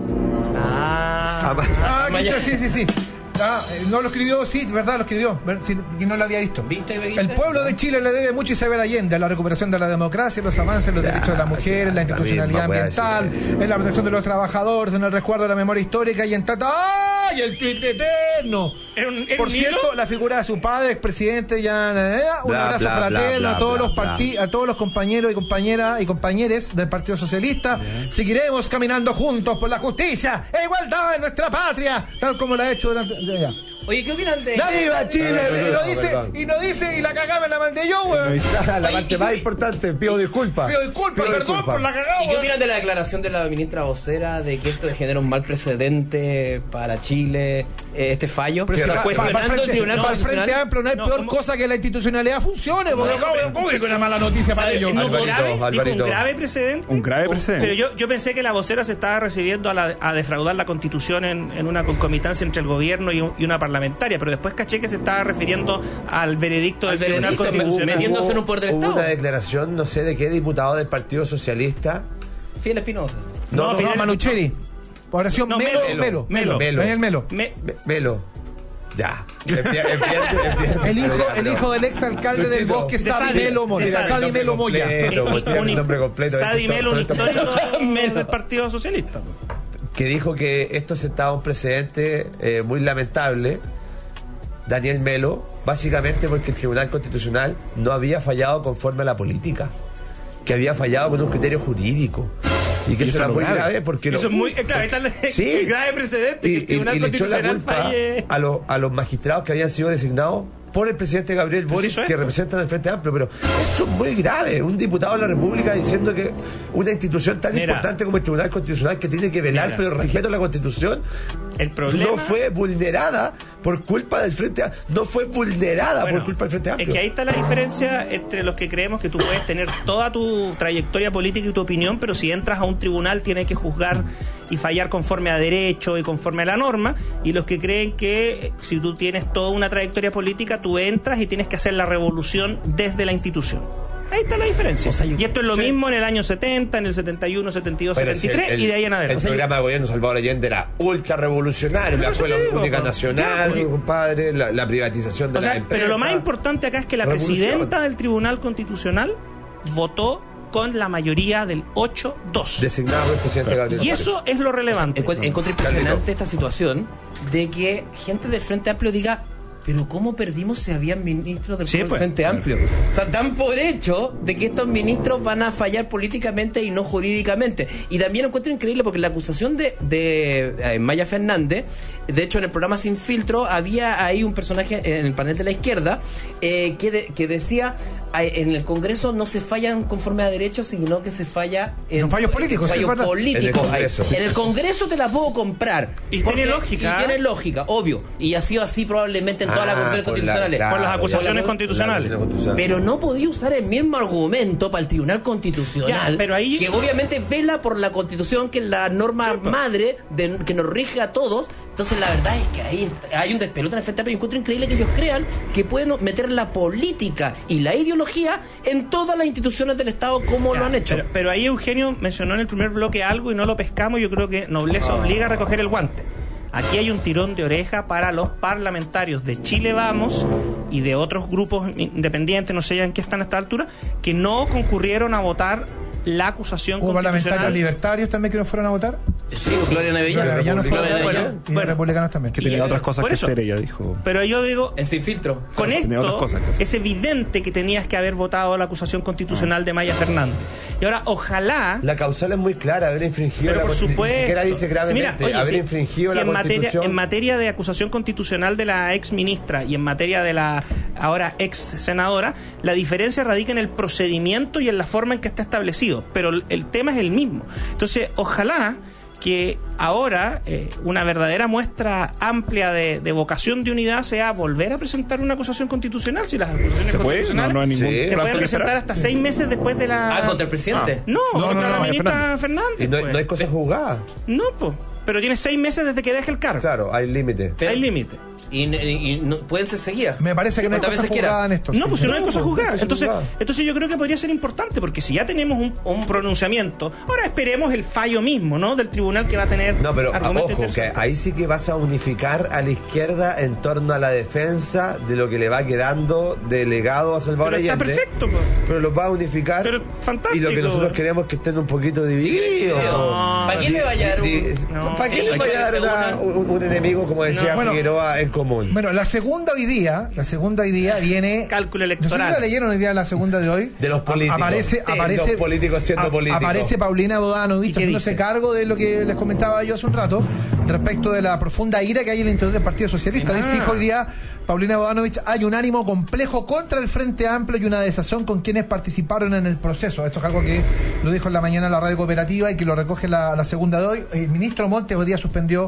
Sí. No lo escribió, sí, verdad, lo escribió. Que no lo había visto. El pueblo de Chile le debe mucho a Isabel Allende, a la recuperación de la democracia, los avances en los derechos de las mujeres, la institucionalidad ambiental, en la protección de los trabajadores, en el resguardo de la memoria histórica y en ¡ay! El tuit eterno. Por cierto, la figura de su padre, expresidente, un abrazo fraterno a todos a todos los compañeros y compañeres del Partido Socialista. Seguiremos caminando juntos por la justicia e igualdad en nuestra patria, tal como lo ha hecho durante. Oye, ¿qué opinan de...? Nadie va a Chile y no dice, y la cagada me la mandé yo, güey. La parte más importante, pido disculpas. Perdón por la cagada. ¿Y qué opinan de la declaración de la ministra vocera de que esto genera un mal precedente para Chile, este fallo? Pero cuestionando el Tribunal Constitucional. Al Frente Amplio no hay peor cosa que la institucionalidad funcione, porque público una mala noticia para ellos. Un grave precedente. Un grave precedente. Pero yo pensé que la vocera se estaba recibiendo a defraudar la Constitución en una concomitancia entre el gobierno y una parlamentaria, pero después caché que se estaba refiriendo al veredicto del Tribunal Constitucional. Metiéndose en un poder del Estado. Hubo una declaración, no sé de qué diputado del Partido Socialista. Fidel Espinosa. No, Manucheri. Oración Melo. Daniel Melo. Ya. El hijo del exalcalde del Bosque, Sadi Melo Moya. Un nombre completo. Sadi Melo, un histórico del Partido Socialista. Que dijo que esto sentaba un precedente muy lamentable, Daniel Melo, básicamente porque el Tribunal Constitucional no había fallado conforme a la política, que había fallado con un criterio jurídico. Y que eso era muy grave porque eso es muy claro, está el grave precedente que el Tribunal Constitucional falle a los magistrados que habían sido designados por el presidente Gabriel Boric, que representan el Frente Amplio. Pero eso es muy grave, un diputado de la República diciendo que una institución tan importante como el Tribunal Constitucional, que tiene que velar por el respeto a la Constitución, El problema no fue vulnerada por culpa del Frente Amplio. No fue vulnerada por culpa del Frente Amplio. Es que ahí está la diferencia entre los que creemos que tú puedes tener toda tu trayectoria política y tu opinión, pero si entras a un tribunal tienes que juzgar y fallar conforme a derecho y conforme a la norma, y los que creen que si tú tienes toda una trayectoria política, tú entras y tienes que hacer la revolución desde la institución. Ahí está la diferencia. Y esto es lo mismo en el año 70, en el 71, 72, Pero 73 y de ahí en adelante. El programa de gobierno Salvador Allende era ultra revolucionario, la Escuela Única Nacional, compadre, la privatización de la empresa. Pero lo más importante acá es que la presidenta del Tribunal Constitucional votó con la mayoría del 8-2. Designado el presidente Gabriel. Y eso es lo relevante. Encuentro impresionante esta situación de que gente del Frente Amplio diga: pero ¿cómo perdimos si habían ministros del Frente Amplio? O sea, dan por hecho de que estos ministros van a fallar políticamente y no jurídicamente. Y también encuentro increíble porque la acusación de Maya Fernández, de hecho en el programa Sin Filtro había ahí un personaje en el panel de la izquierda que decía: en el Congreso no se fallan conforme a derechos, sino que se falla en fallos políticos. En el Congreso te la puedo comprar. Y tiene lógica. Y tiene lógica, obvio. Y ha sido así probablemente en todas las acusaciones constitucionales. Por las acusaciones constitucionales. Pero no podía usar el mismo argumento para el Tribunal Constitucional, ya, pero ahí, que obviamente vela por la Constitución, que es la norma madre que nos rige a todos. Entonces la verdad es que ahí hay un despelote en el Frente Amplio. Encuentro increíble que ellos crean que pueden meter la política y la ideología en todas las instituciones del Estado como lo han hecho. Pero ahí Eugenio mencionó en el primer bloque algo y no lo pescamos. Yo creo que nobleza obliga a recoger el guante. Aquí hay un tirón de oreja para los parlamentarios de Chile Vamos y de otros grupos independientes, no sé ya en qué están a esta altura, que no concurrieron a votar la acusación constitucional. ¿Hubo parlamentarios libertarios también que no fueron a votar? Sí, Gloria Nevellano y republicanos también. Que tenía otras cosas que hacer, ella dijo. Pero yo digo, en Sin Filtro, con esto es evidente que tenías que haber votado la acusación constitucional de Maya Fernández. Y ahora, ojalá... La causal es muy clara, haber infringido pero la Constitución. Ni siquiera dice gravemente, haber infringido la Constitución. En materia de acusación constitucional de la ex ministra y en materia de la ahora ex senadora, la diferencia radica en el procedimiento y en la forma en que está establecido, pero el tema es el mismo. Entonces, ojalá que ahora una verdadera muestra amplia de vocación de unidad sea volver a presentar una acusación constitucional. Si las acusaciones constitucionales se pueden presentar hasta 6 meses después de la... ¿contra el presidente? No, contra la ministra Fernández. Y no hay cosas juzgadas. No, pues. Pero tiene 6 meses desde que deje el cargo. Claro, hay límite. Hay límite. Y no, pueden ser seguidas. Me parece que no hay cosas juzgadas en esto. No, pues si no hay cosas juzgadas. Entonces yo creo que podría ser importante, porque si ya tenemos un pronunciamiento, ahora esperemos el fallo mismo, ¿no? Del tribunal que va a tener. No, pero ojo, que ahí sí que vas a unificar a la izquierda en torno a la defensa de lo que le va quedando de legado a Salvador Allende. Está perfecto, pero los va a unificar. Pero fantástico. Y lo que nosotros queremos es que estén un poquito divididos. ¿Para qué le vaya a dar ¿Para qué le vaya a dar un enemigo, como decía Figueroa, en común? Bueno, la segunda hoy día viene... Cálculo electoral. No sé si la leyeron hoy día, la segunda de hoy. De los políticos. Aparece los políticos siendo políticos. Aparece Paulina Bodanovich haciéndose cargo de lo que les comentaba yo hace un rato, respecto de la profunda ira que hay en el interior del Partido Socialista. Dijo hoy día Paulina Bodanovich: hay un ánimo complejo contra el Frente Amplio y una desazón con quienes participaron en el proceso. Esto es algo que lo dijo en la mañana la radio cooperativa y que lo recoge la segunda de hoy. El ministro Montes hoy día suspendió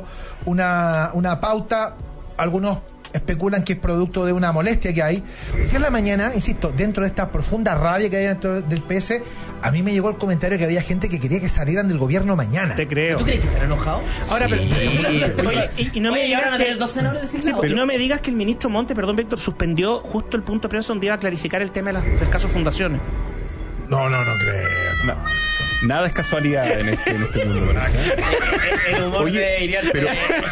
una pauta. Algunos especulan que es producto de una molestia que hay. Hoy en la mañana, insisto, dentro de esta profunda rabia que hay dentro del PS, a mí me llegó el comentario que había gente que quería que salieran del gobierno mañana. Te creo. ¿Tú crees que están enojados? Ahora, pero y no me digas van a tener 2 senadores designados. Y no me digas que el ministro Montes, perdón, Víctor, suspendió justo el punto de prensa donde iba a clarificar el tema del caso Fundaciones. No creo. No. Nada es casualidad en este mundo. El humor de Iriarte. Pero...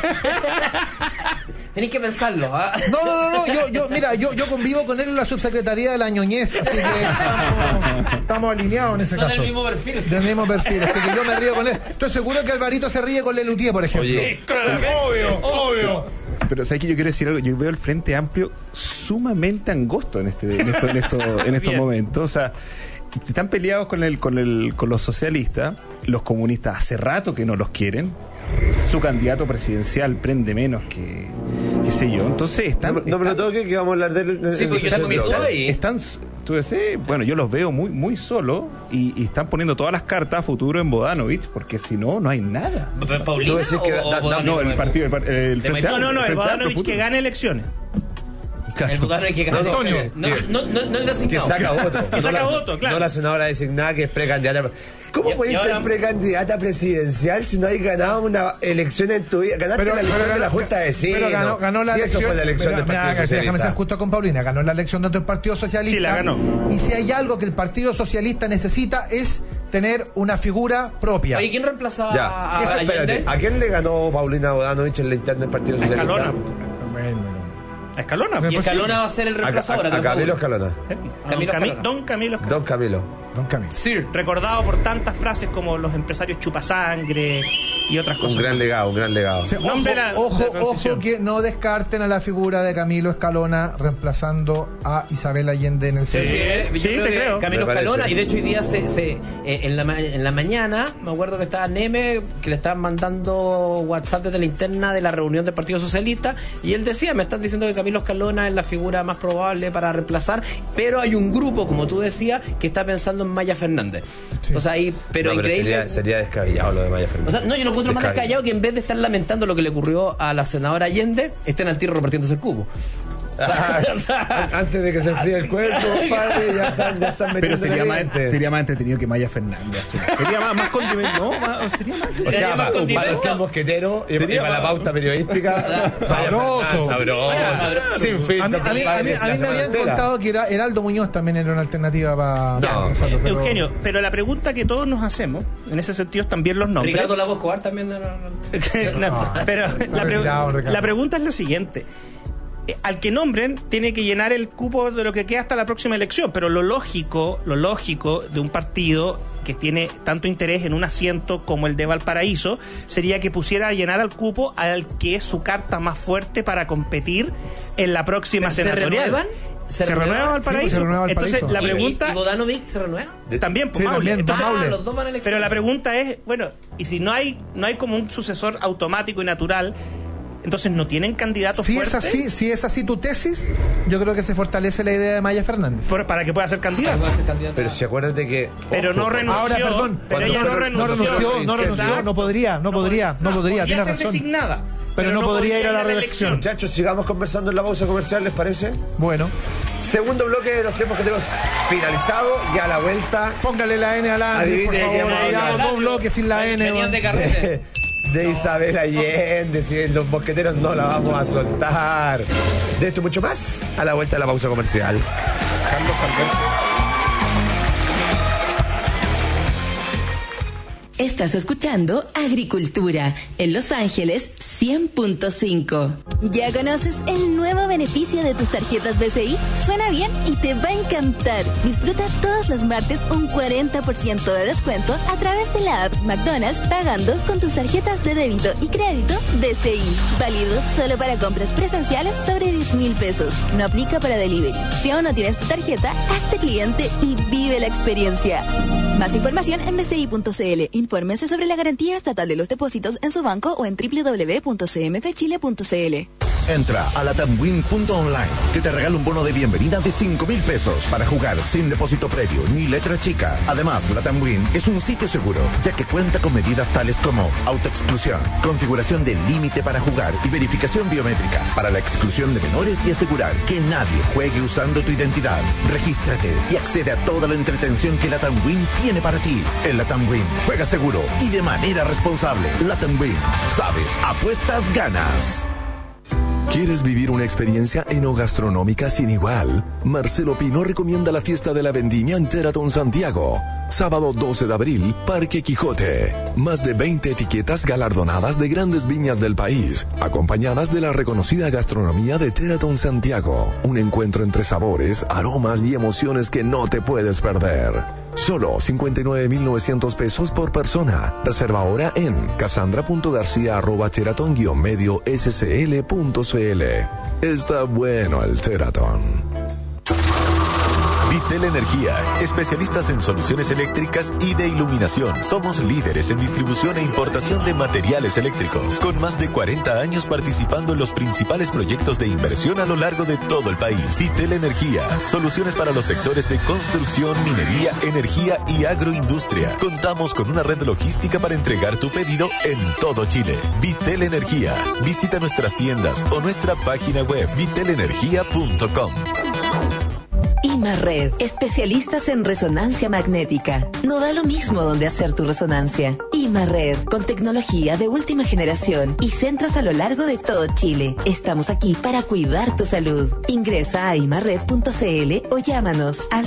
Tenéis que pensarlo. No. Yo convivo con él en la subsecretaría de la ñoñez, así que estamos alineados en ese caso. Del mismo perfil. Del mismo perfil, así que yo me río con él. Estoy seguro que Alvarito se ríe con Lelutier, por ejemplo. Oye, obvio. Pero ¿sabes qué? Yo quiero decir algo. Yo veo el Frente Amplio sumamente angosto en estos momentos. O sea, están peleados con los socialistas. Los comunistas hace rato que no los quieren. Su candidato presidencial prende menos que qué sé yo. Entonces están... No me lo toque, que vamos a hablar de él. Sí, porque yo también estuve ahí. Tú decís, bueno, yo los veo muy solos y están poniendo todas las cartas a futuro en Bogdanovich, porque si no, no hay nada. ¿Paulina no, el partido, el Frente Amplio. No, el Bogdanovich que gane elecciones. El Bogdanovich que gane elecciones. No el designado. Que saca voto. Que saca voto, claro. No la senadora designada que es precandidata. ¿Cómo podés ser precandidata presidencial si no hay ganado una elección en tu vida? Ganaste la elección de la Junta de Vecinos. Pero ganó la elección. Eso fue la elección del Partido Socialista. Déjame ser justo con Paulina. Ganó la elección dentro del Partido Socialista. Sí, la ganó. Y si hay algo que el Partido Socialista necesita es tener una figura propia. Oye, ¿quién reemplazaba a Allende? Espérate, ¿a quién le ganó Paulina Bogdanovich en la interna del Partido Socialista? Escalona. ¿A Escalona? Y Escalona va a ser el reemplazo a Camilo Escalona. Don Camilo Escalona. Don Camilo. Sí, recordado por tantas frases como los empresarios chupasangre y otras cosas. Un gran legado. Sí, ojo que no descarten a la figura de Camilo Escalona reemplazando a Isabel Allende en el Senado. Sí, te creo. Camilo Escalona, y de hecho hoy día en la mañana, me acuerdo que estaba Neme, que le estaban mandando WhatsApp desde la interna de la reunión del Partido Socialista, y él decía, me están diciendo que Camilo Escalona es la figura más probable para reemplazar, pero hay un grupo, como tú decías, que está pensando en Maya Fernández. Sí. Entonces ahí, pero increíble. Sería descabellado lo de Maya Fernández. O sea, no, yo lo encuentro más descabellado que en vez de estar lamentando lo que le ocurrió a la senadora Allende, estén al tiro repartiéndose el cubo. Antes de que se enfríe el cuerpo, padre, ya están metiendo. Pero sería más entretenido que Maya Fernández. Sería más condimento. Sería más. O sea, para el mosquetero y para la pauta periodística. Sabroso. Sin filtro. A mí me habían contado que Heraldo Muñoz también era una alternativa para. Eugenio, pero la pregunta que todos nos hacemos, en ese sentido, también los nombres. Ricardo Lagos Escobar también era. Pero la pregunta es la siguiente. Al que nombren tiene que llenar el cupo de lo que queda hasta la próxima elección, pero lo lógico de un partido que tiene tanto interés en un asiento como el de Valparaíso sería que pusiera a llenar al cupo al que es su carta más fuerte para competir en la próxima senatorial. ¿Se renueva Valparaíso? Sí, se renueva Valparaíso. Entonces la pregunta... ¿Y Bogdanovich se renueva? También, pues, sí, Maule. Entonces, los dos van a elecciones. Pero la pregunta es, bueno, y si no hay como un sucesor automático y natural, entonces no tienen candidatos fuertes. Si es así tu tesis, yo creo que se fortalece la idea de Maya Fernández. Para que pueda ser candidata. Pero si acuérdate que... Pero no renunció. Ahora, perdón. Pero ella no renunció. No podría, tienes razón. Designada, pero no podría ir a la reelección. Muchachos, sigamos conversando en la pausa comercial, ¿les parece? Bueno. Segundo bloque de los tiempos que tenemos finalizado y a la vuelta... Póngale la N a la Andy, por favor. Dos bloques sin la N. Venían de carrete. De Isabel Allende, si los mosqueteros no la vamos a soltar. De esto y mucho más a la vuelta de la pausa comercial. Carlos Alberto. Estás escuchando Agricultura en Los Ángeles 100.5. ¿Ya conoces el nuevo beneficio de tus tarjetas BCI? Suena bien y te va a encantar. Disfruta todos los martes un 40% de descuento a través de la app McDonald's pagando con tus tarjetas de débito y crédito BCI. Válido solo para compras presenciales sobre 10,000 pesos. No aplica para delivery. Si aún no tienes tu tarjeta, hazte cliente y vive la experiencia. Más información en bci.cl. Infórmese sobre la garantía estatal de los depósitos en su banco o en www.cmfchile.cl. Entra a latamwin.online que te regala un bono de bienvenida de 5,000 pesos para jugar sin depósito previo ni letra chica. Además, Latamwin es un sitio seguro, ya que cuenta con medidas tales como autoexclusión, configuración del límite para jugar y verificación biométrica para la exclusión de menores y asegurar que nadie juegue usando tu identidad. Regístrate y accede a toda la entretención que Latamwin tiene para ti. En Latamwin, juega seguro y de manera responsable. Latamwin, sabes, apuestas, ganas. ¿Quieres vivir una experiencia enogastronómica sin igual? Marcelo Pino recomienda la fiesta de la vendimia en Teraton Santiago. Sábado 12 de abril, Parque Quijote. Más de 20 etiquetas galardonadas de grandes viñas del país, acompañadas de la reconocida gastronomía de Teraton Santiago. Un encuentro entre sabores, aromas y emociones que no te puedes perder. Solo 59,900 pesos por persona. Reserva ahora en cassandra.garcia@teraton-medio-scl.cl. Está bueno el Teraton. Vitel Energía, especialistas en soluciones eléctricas y de iluminación. Somos líderes en distribución e importación de materiales eléctricos, con más de 40 años participando en los principales proyectos de inversión a lo largo de todo el país. Vitel Energía, soluciones para los sectores de construcción, minería, energía y agroindustria. Contamos con una red logística para entregar tu pedido en todo Chile. Vitel Energía. Visita nuestras tiendas o nuestra página web vitelenergia.com. Imarred, especialistas en resonancia magnética. No da lo mismo donde hacer tu resonancia. Imarred, con tecnología de última generación y centros a lo largo de todo Chile. Estamos aquí para cuidar tu salud. Ingresa a imarred.cl o llámanos al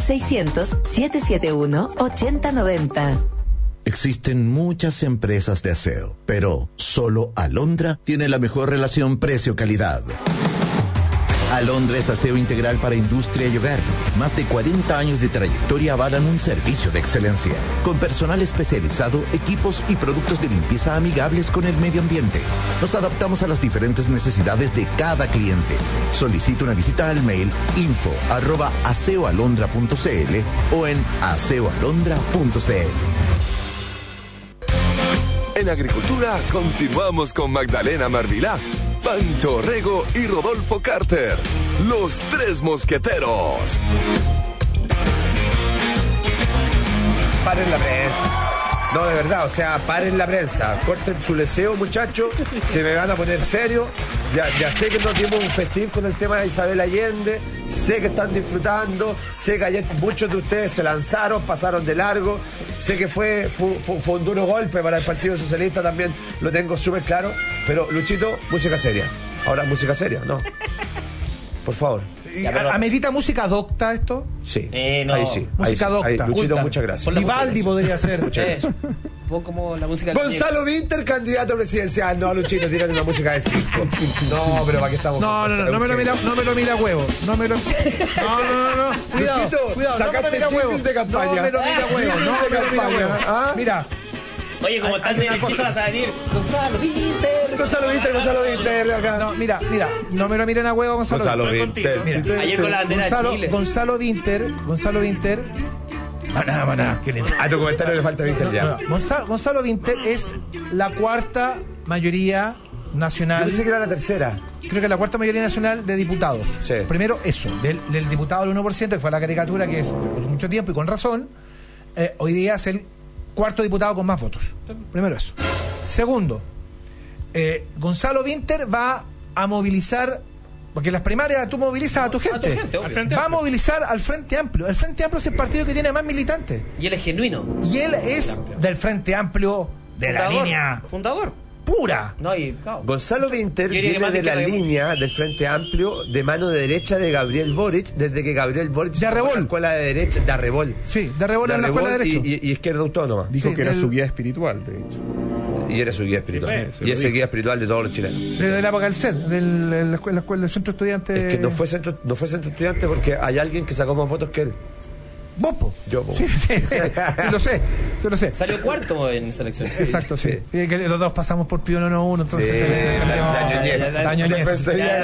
600-771-8090. Existen muchas empresas de aseo, pero solo Alondra tiene la mejor relación precio-calidad. Alondra es aseo integral para industria y hogar. Más de 40 años de trayectoria avalan un servicio de excelencia, con personal especializado, equipos y productos de limpieza amigables con el medio ambiente. Nos adaptamos a las diferentes necesidades de cada cliente. Solicita una visita al mail info@aseoalondra.cl o en aseoalondra.cl. En agricultura continuamos con Magdalena Mervilá, Pancho Orrego y Rodolfo Carter, los tres mosqueteros. Paren la prensa. No, de verdad, o sea, paren la prensa. Corten su leseo, muchachos. Se me van a poner serios. Ya sé que nos dimos un festín con el tema de Isabel Allende. Sé que están disfrutando. Sé que ayer muchos de ustedes se lanzaron, pasaron de largo. Sé que fue un duro golpe para el Partido Socialista también. Lo tengo súper claro. Pero, Luchito, música seria. Ahora, música seria, ¿no? Por favor. ¿Amerita música docta esto? Sí. No. Ahí sí. Música docta. Luchito, Culta. muchas gracias. Vivaldi podría ser. Muchas gracias. Un poco como la música. Gonzalo Vinter, candidato presidencial. No, Luchito, tírate una música de circo. No, pero ¿para qué estamos? No me lo mira huevo. No. Cuidado, Luchito, cuidado, sacaste no me lo mira huevo. de campaña. No me lo mira huevo. No me lo mira huevo. ¿Ah? Mira. Oye, como están de cosas a venir. Gonzalo Vinter acá. No, mira, no me lo miren a huevo, Gonzalo Vinter. Mira, ayer con la bandera de Chile. Gonzalo Vinter. Maná, qué lindo. A tu comentario le falta Vinter ya. Gonzalo Vinter es la cuarta mayoría nacional. Yo pensé que era la tercera. Creo que la cuarta mayoría nacional de diputados. Sí. Primero, eso, del diputado del 1%, que fue la caricatura que es por mucho tiempo y con razón, hoy día es el cuarto diputado con más votos. Primero eso. Segundo, Gonzalo Vinter va a movilizar, porque en las primarias tú movilizas a tu gente. Va a movilizar al Frente Amplio. El Frente Amplio es el partido que tiene más militantes. Y él es genuino. Y él es del Frente Amplio, de la línea fundador pura. Gonzalo Vinter viene de la línea del Frente Amplio de mano de derecha de Gabriel Boric, desde que Gabriel Boric de Arrebol, la escuela de derecha, de Arrebol. Sí, de Arrebol en la escuela de derecha. Y Izquierda Autónoma. Dijo que era su guía espiritual, de hecho. Y era su guía espiritual. Y es el guía espiritual de todos los chilenos. Desde la época del CED, de la escuela del Centro Estudiante. Es que no fue centro estudiante porque hay alguien que sacó más votos que él. ¿Vos, po? Yo, po. Sí, lo sé. Salió cuarto en selección. Exacto, sí. Y que los dos pasamos por Pío 1-1, entonces... La ñoñez.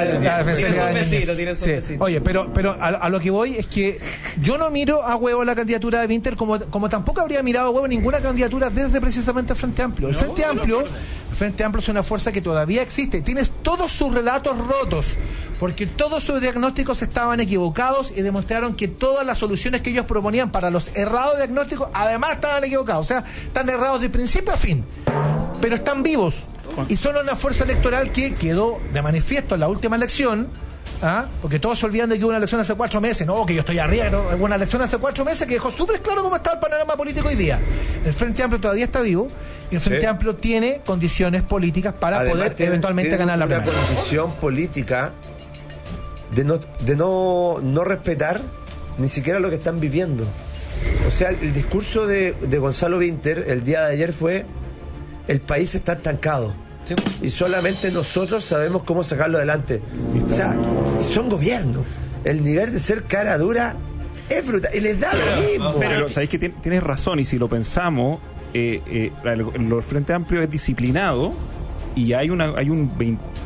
Oye, pero a lo que voy es que yo no miro a huevo la candidatura de Vinter como tampoco habría mirado a huevo ninguna candidatura desde precisamente el Frente Amplio. El Frente Amplio es una fuerza que todavía existe. Tienes todos sus relatos rotos, porque todos sus diagnósticos estaban equivocados y demostraron que todas las soluciones que ellos proponían para los errados diagnósticos además estaban equivocados. O sea, están errados de principio a fin, pero están vivos y son una fuerza electoral que quedó de manifiesto en la última elección. Porque todos se olvidan de que hubo una elección hace 4 meses. No, que yo estoy arriba. Hubo una elección hace 4 meses que dejó súper claro cómo está el panorama político hoy día. El Frente Amplio todavía está vivo y el Frente Amplio tiene condiciones políticas para poder eventualmente ganar la primaria. Una condición política de no respetar ni siquiera lo que están viviendo. O sea, el discurso de Gonzalo Vinter el día de ayer fue: el país está estancado. Sí. Y solamente nosotros sabemos cómo sacarlo adelante. O sea, son gobiernos. El nivel de ser cara dura es brutal. Y les da lo mismo. Pero sabéis que tienes razón, y si lo pensamos, el Frente Amplio es disciplinado y hay un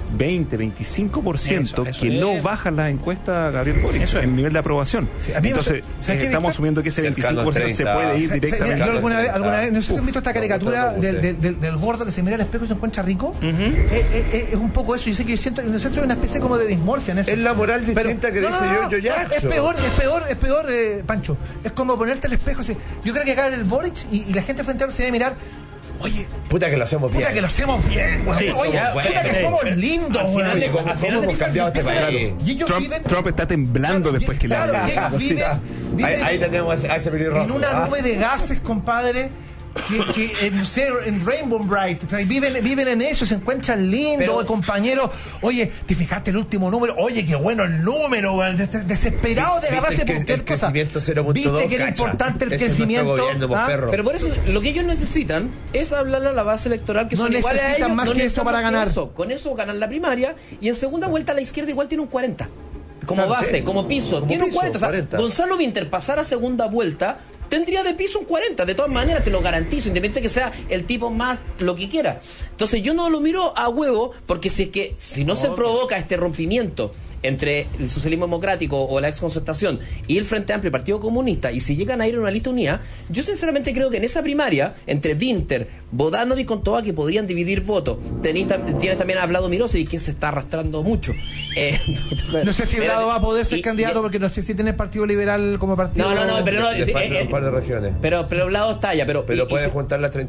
20, 25% Eso que es. no baja la encuesta Gabriel Boric en nivel de aprobación. Sí, a mí entonces, estamos asumiendo que ese 25% se puede ir directamente. Yo alguna vez, no sé si han visto esta caricatura del gordo que se mira al espejo y se encuentra rico. Es un poco eso. Yo sé que yo siento, no sé si es una especie como de dismorfia en eso. Es la moral distinta que dice yo ya. Es peor, Pancho. Es como ponerte al espejo. Yo creo que acá en el Boric y la gente frente a él se debe mirar. Oye, puta que lo hacemos bien. Sí, oye, puta que somos lindos, güey. ¿Cómo hemos cambiado este país? Trump está temblando después que le habla. Ahí tenemos a ese pelirrojo. En una nube de gases, compadre. Que no sé, en Rainbow Bright, o sea, viven en eso, se encuentran lindos, compañeros. Oye, ¿te fijaste el último número? Oye, qué bueno el número, güey. Desesperado de agarrarse por cualquier cosa. Viste que era importante el crecimiento. Pero por eso, lo que ellos necesitan es hablarle a la base electoral que no son iguales a ellos. Más que eso para ganar. Con eso ganan la primaria y en segunda vuelta la izquierda igual tiene un 40. Como base, como piso. Tiene un 40. O sea, Gonzalo Vinter pasar a segunda vuelta tendría de piso un 40, de todas maneras te lo garantizo, independientemente que sea el tipo más lo que quiera. Entonces yo no lo miro a huevo, porque si no se provoca este rompimiento entre el socialismo democrático o la exconcertación y el Frente Amplio y el Partido Comunista, y si llegan a ir a una lista unida, yo sinceramente creo que en esa primaria, entre Vinter, Bodanov y Contoa, que podrían dividir votos, tienes también a Vlado Mirosevic, que se está arrastrando mucho. No sé si Vlado va a poder ser candidato, porque no sé si tiene el Partido Liberal como partido. No, pero no. Le faltan un par de regiones. Pero Vlado está ya. Pero puede juntar las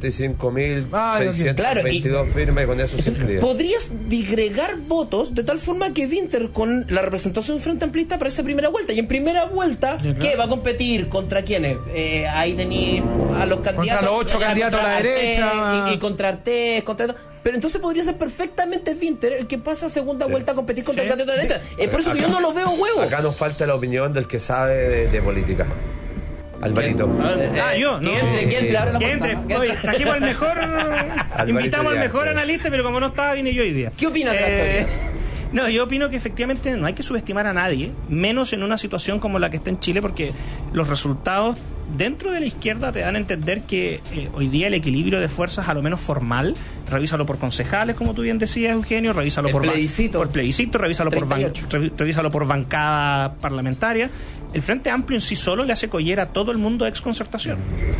35.622 firmas y con eso se inscribe. Podrías disgregar votos de tal forma que Vinter, con la representación del Frente Amplista, para esa primera vuelta. Y en primera vuelta, ¿qué? ¿Va a competir? ¿Contra quiénes? Ahí tenés a los candidatos. Contra los 8 candidatos a la derecha. Y contra Artés, pero entonces podría ser perfectamente Vinter el que pasa a segunda vuelta a competir contra el candidato de la derecha. Es por eso que yo no lo veo huevo. Acá nos falta la opinión del que sabe de política. Alvarito. Yo, ¿no? ¿Quién entre? Oye, trajimos al mejor. Invitamos al mejor analista, pero como no estaba, vine yo hoy día. ¿Qué opinas de la historia? No, yo opino que efectivamente no hay que subestimar a nadie, menos en una situación como la que está en Chile, porque los resultados dentro de la izquierda te dan a entender que hoy día el equilibrio de fuerzas, a lo menos formal, revísalo por concejales, como tú bien decías, Eugenio, revísalo por plebiscito, revísalo por bancada parlamentaria. El Frente Amplio en sí solo le hace collera a todo el mundo ex concertación.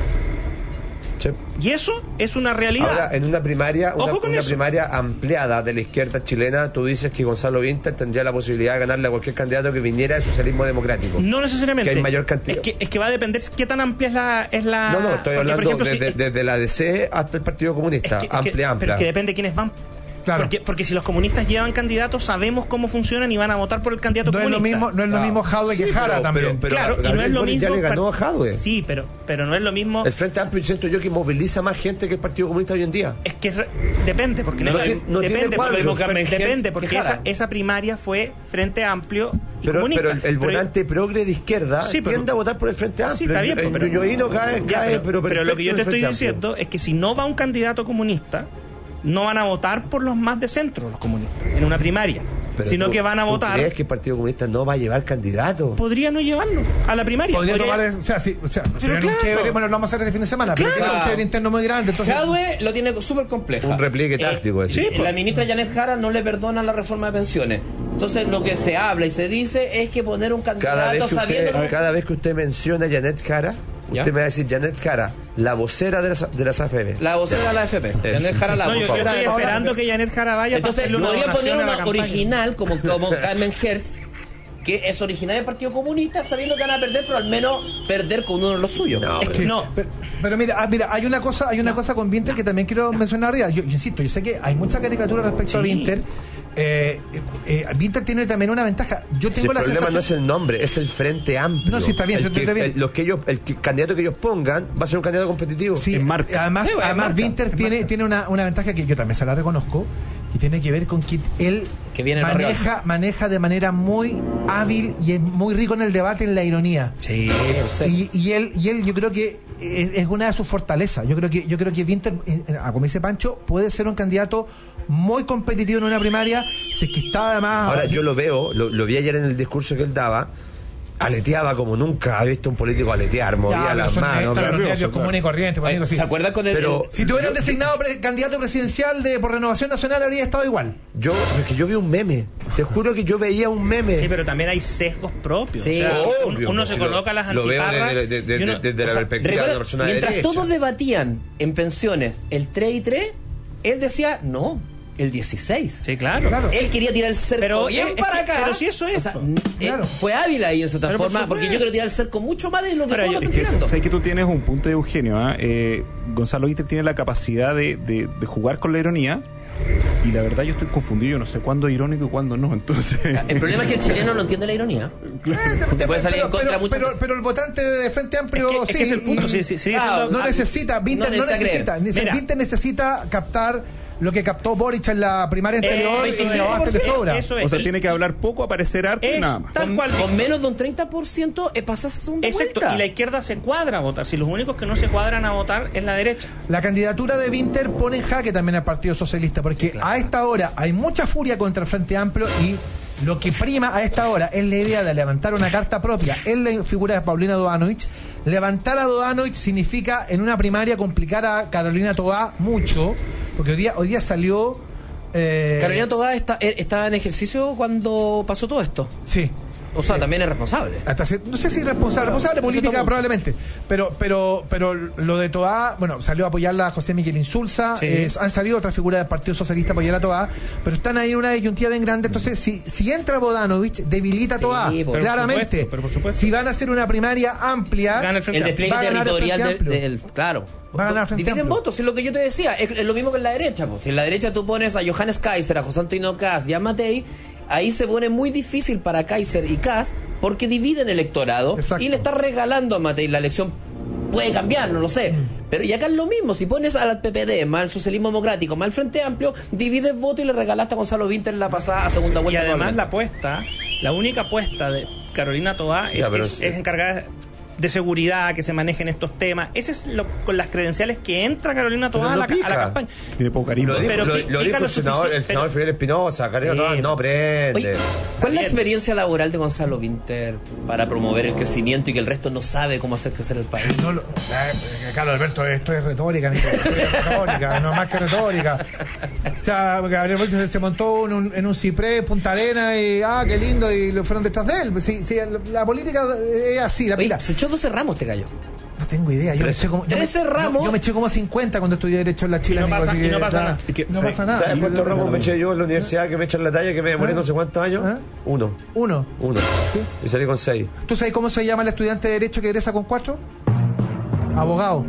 Sí. Y eso es una realidad. Ahora, en una primaria, una primaria ampliada de la izquierda chilena, tú dices que Gonzalo Vinter tendría la posibilidad de ganarle a cualquier candidato que viniera del socialismo democrático. No necesariamente. Que hay mayor cantidad. Es que va a depender qué tan amplia es la. No, estoy hablando, por ejemplo, desde la DC hasta el Partido Comunista. Amplia. Pero que depende de quiénes van. Claro. Porque si los comunistas llevan candidatos, sabemos cómo funcionan y van a votar por el candidato comunista. No es lo mismo Jadwe que Jara también. Pero claro, y no es lo mismo. Ya le ganó a Jadwe. Sí, pero no es lo mismo. El Frente Amplio, siento yo, que moviliza más gente que el Partido Comunista hoy en día. Es que depende, porque depende, porque esa primaria fue Frente Amplio y comunista. Pero el votante progre de izquierda tiende a votar por el Frente Amplio. Sí, está bien. Pero lo que yo te estoy diciendo es que si no va un candidato comunista, no van a votar por los más de centro, los comunistas, en una primaria, sino que van a votar. ¿Crees que el Partido Comunista no va a llevar candidato? Podría no llevarlo a la primaria. Bueno, lo vamos a hacer este fin de semana, pero tiene un quiebre interno muy grande. Jadwe lo tiene súper complejo. Un repliegue táctico. La ministra Janet Jara no le perdona la reforma de pensiones. Entonces lo que se habla y se dice es que poner un candidato cada vez que usted menciona a Janet Jara, usted me va a decir Janet Jara, la vocera de las AFP. La vocera de la AFP. Janet Jara, la vocera. Yo estoy esperando que Janet Jara vaya. Entonces, para hacerle podría poner una original como Carmen Hertz, que es originaria del Partido Comunista, sabiendo que van a perder, pero al menos perder con uno de los suyos. Pero mira, hay una cosa con Vinter que también quiero mencionar arriba. Yo insisto, yo sé que hay mucha caricatura respecto a Vinter. Vinter tiene también una ventaja. Yo tengo la sensación. El problema no es el nombre, es el Frente Amplio. No, sí, está bien. El candidato que ellos pongan va a ser un candidato competitivo. Sí, además Vinter tiene una ventaja que yo también se la reconozco, que tiene que ver con que él maneja de manera muy hábil y es muy rico en el debate, en la ironía. Sí. Y él yo creo que es una de sus fortalezas. Yo creo que Vinter, como dice Pancho, puede ser un candidato muy competitivo en una primaria, si es que está además. Ahora yo lo vi ayer en el discurso que él daba, aleteaba como nunca ha visto un político aletear, movía las manos. Nervios común y corriente. ¿Se acuerdan con el? Pero si tú hubieras designado candidato presidencial por Renovación Nacional, habría estado igual. Es que yo vi un meme. Te juro que yo veía un meme. Sí, pero también hay sesgos propios. Sí. O sea, obvio, uno se coloca las antiparras. Lo veo desde la perspectiva de la persona de mientras derecha. todos debatían en pensiones el 3 y 3, él decía, no, el 16. Sí, claro. Él quería tirar el cerco Pero bien para acá. Pero si eso es. O sea, fue hábil ahí en cierta forma, porque yo quiero tirar el cerco mucho más de lo que todos lo están tirando. Sabes que tú tienes un punto de Eugenio. Gonzalo Vinter tiene la capacidad de jugar con la ironía. Y la verdad yo estoy confundido, yo no sé cuándo es irónico y cuándo no, entonces... El problema es que el chileno no entiende la ironía. Te puede salir en contra muchas veces. Pero el votante de Frente Amplio es que es el punto, no necesita, Vinter no necesita. Vinter necesita captar lo que captó Boric en la primaria anterior y le basta de sobra. Eso es. O sea, tiene que hablar poco, aparecer harto y nada más. Tal cual. Con menos de un 30% pasas a segunda Exacto, vuelta. y la izquierda se cuadra a votar. Si los únicos que no se cuadran a votar es la derecha. La candidatura de Vinter pone en jaque también al Partido Socialista, porque a esta hora hay mucha furia contra el Frente Amplio y lo que prima a esta hora es la idea de levantar una carta propia en la figura de Paulina Dodanovich. Levantar a Dodanovich significa en una primaria complicar a Carolina Toá mucho, porque hoy día salió... Carolina Toá estaba en ejercicio cuando pasó todo esto. Sí. O sea, también es responsable. No sé si responsable política probablemente, pero lo de Toá, bueno, salió a apoyarla a José Miguel Insulza, han salido otras figuras del Partido Socialista a apoyar a Toá, pero están ahí en una disyuntiva bien grande, entonces si entra Bodanovich, debilita a Toá, claramente. Por supuesto. Si van a hacer una primaria amplia, el despliegue territorial del claro. Dividen votos, es lo que yo te decía, es lo mismo que en la derecha. Pues. Si en la derecha tú pones a Johannes Kaiser, a José Antonio Kast y a Matei, ahí se pone muy difícil para Kaiser y Kast porque dividen el electorado. Exacto. Y le está regalando a Matei la elección. Puede cambiar, no lo sé. Pero y acá es lo mismo, si pones al PPD, más al socialismo democrático, más al Frente Amplio, divides voto y le regalaste a Gonzalo Vinter la pasada a segunda vuelta. Y además la única apuesta de Carolina Toá es encargada de seguridad, que se manejen estos temas. Ese es con las credenciales que entra Carolina Toá a la campaña. Tiene poco carisma. Lo dijo el senador Fidel Espinosa. Carolina Toá no aprende. Oye, ¿cuál es la experiencia laboral de Gonzalo Vinter para promover el crecimiento y que el resto no sabe cómo hacer crecer el país? Carlos Alberto, esto es retórica, no más que retórica. O sea, Gabriel Boric se montó en un ciprés, Punta Arena, y qué lindo, y lo fueron detrás de él. Sí, la política es así, la pila. Se echó 12 ramos, te cayó. No tengo idea. Yo me eché como 50 cuando estudié Derecho en la Chile. No pasa nada. No pasa nada. ¿Sabes cuántos ramos me eché yo en la universidad que me echan la talla que me demoré no sé cuántos años? Uno. ¿Sí? Y salí con 6. ¿Tú sabes cómo se llama el estudiante de Derecho que egresa con 4? Abogado.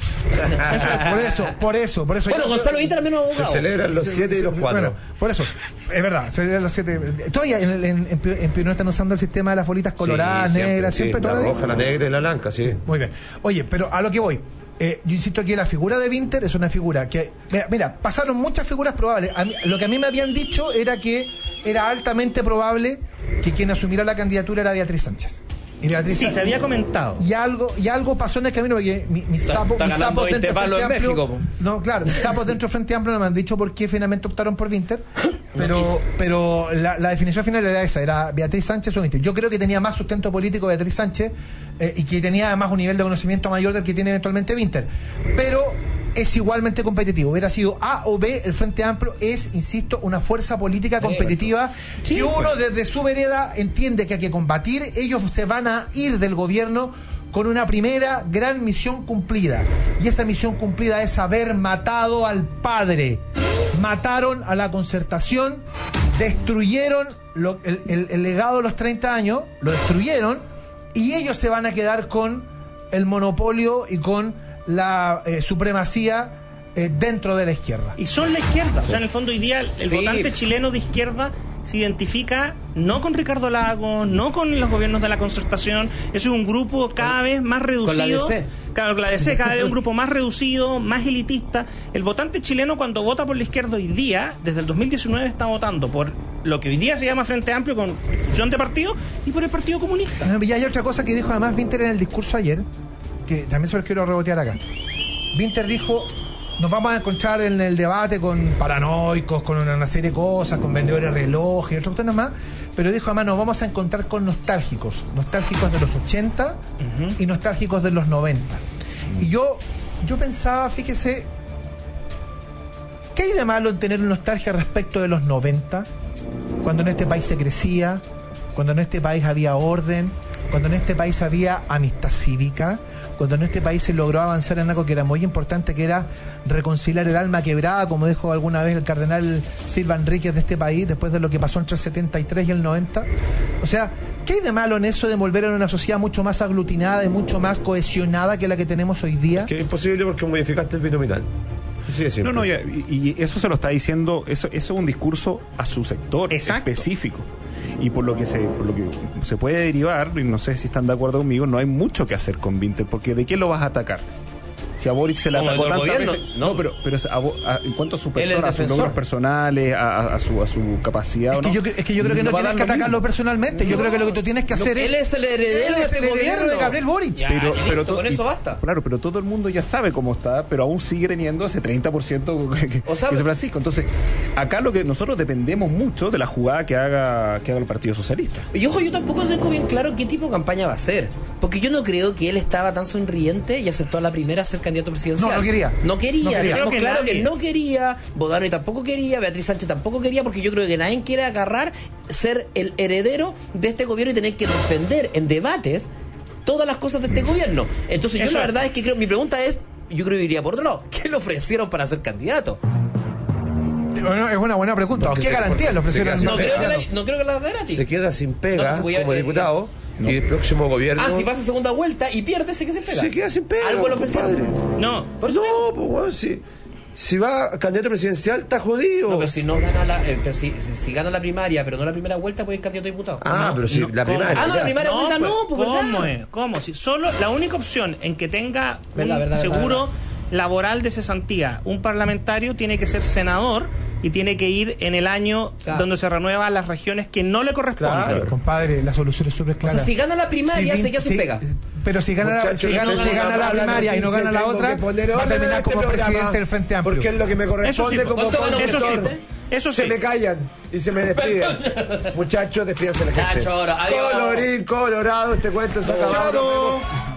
Por eso. Bueno, Gonzalo Vinter también es abogado. Se celebran los 7 y los 4. Bueno, por eso, es verdad, se celebran los 7. Todavía en Pionero están usando el sistema de las bolitas coloradas, negras, siempre la todavía. roja, la negra y la blanca, sí. Muy bien. Oye, pero a lo que voy. Yo insisto que la figura de Vinter es una figura que... Mira, pasaron muchas figuras probables. Lo que a mí me habían dicho era que era altamente probable que quien asumiera la candidatura era Beatriz Sánchez. Sí, se había comentado. Y algo pasó en el camino porque mis sapos dentro del Frente Amplio. México, no, claro, mis sapos dentro del Frente Amplio no me han dicho por qué finalmente optaron por Vinter. Pero la definición final era esa, era Beatriz Sánchez o Vinter. Yo creo que tenía más sustento político Beatriz Sánchez y que tenía además un nivel de conocimiento mayor del que tiene eventualmente Vinter. Pero es igualmente competitivo. Hubiera sido A o B, el Frente Amplio es, insisto, una fuerza política competitiva que uno desde su vereda entiende que hay que combatir. Ellos se van a ir del gobierno con una primera gran misión cumplida. Y esa misión cumplida es haber matado al padre. Mataron a la Concertación, destruyeron el legado de los 30 años, lo destruyeron, y ellos se van a quedar con el monopolio y con la supremacía dentro de la izquierda. Y son la izquierda. O sea, en el fondo hoy día el votante chileno de izquierda se identifica no con Ricardo Lagos, no con los gobiernos de la Concertación. Eso es un grupo cada vez más reducido. Con la DC. Claro, la DC cada vez un grupo más reducido, más elitista. El votante chileno cuando vota por la izquierda hoy día, desde el 2019 está votando por lo que hoy día se llama Frente Amplio con fusión de partidos y por el Partido Comunista. Y hay otra cosa que dijo además Vinter en el discurso ayer, que también se los quiero rebotear acá. Vinter dijo: nos vamos a encontrar en el debate con paranoicos, con una serie de cosas, con vendedores de relojes y otras cosas más, pero dijo, además nos vamos a encontrar con nostálgicos de los 80 y nostálgicos de los 90. Y yo pensaba, fíjese, ¿qué hay de malo en tener nostalgia respecto de los 90? Cuando en este país se crecía, cuando en este país había orden, cuando en este país había amistad cívica, cuando en este país se logró avanzar en algo que era muy importante, que era reconciliar el alma quebrada, como dijo alguna vez el cardenal Silva Enríquez de este país, después de lo que pasó entre el 73 y el 90. O sea, ¿qué hay de malo en eso de volver a una sociedad mucho más aglutinada y mucho más cohesionada que la que tenemos hoy día? Que es imposible porque modificaste el binominal. Sí, no, y eso se lo está diciendo, eso es un discurso a su sector específico. Y por lo que se puede derivar, y no sé si están de acuerdo conmigo, no hay mucho que hacer con Vinter, porque ¿de qué lo vas a atacar? Si a Boric se le atacó tantas veces, pero en cuanto a su persona, a sus logros personales, a su capacidad, es que yo creo que no tienes que atacarlo personalmente. Yo creo que lo que tú tienes que hacer él es el heredero de este gobierno de Gabriel Boric. Pero con eso basta. Claro, pero todo el mundo ya sabe cómo está, pero aún sigue teniendo ese 30% que es Francisco. Entonces, acá lo que nosotros dependemos mucho de la jugada que haga el Partido Socialista. Y ojo, yo tampoco tengo bien claro qué tipo de campaña va a hacer, porque yo no creo que él estaba tan sonriente y aceptó a la primera ser candidato presidencial. No quería. Tenemos claro que no quería. Bodano tampoco quería. Beatriz Sánchez tampoco quería, porque yo creo que nadie quiere agarrar, ser el heredero de este gobierno y tener que defender en debates todas las cosas de este gobierno. Entonces yo la verdad es que mi pregunta es, yo creo que iría por otro lado, ¿qué le ofrecieron para ser candidato? Bueno, es una buena pregunta. ¿Qué garantías le ofrecieron? No creo que la haga gratis. Se queda sin pega como diputado. No. Y el próximo gobierno... si pasa segunda vuelta y pierde, se queda sin pega. ¿Algo le ofrecieron? No. Pues si va a candidato presidencial, está jodido. No, pero si no gana si gana la primaria, pero no la primera vuelta, puede ir candidato a diputado. La primaria. La primera vuelta ¿Cómo? Si solo la única opción en que tenga un seguro laboral de cesantía un parlamentario tiene que ser senador y tiene que ir en el año donde se renuevan las regiones que no le corresponden. Claro, compadre, la solución es súper clara. O sea, si gana la primaria, se queda sin pega. Pero si gana la primaria y no gana la otra, va a terminar como presidente del Frente Amplio. Porque es lo que me corresponde como conductor. Eso sí. Se me callan y se me despiden. Muchachos, despídense la gente. Colorín colorado, este cuento se ha acabado.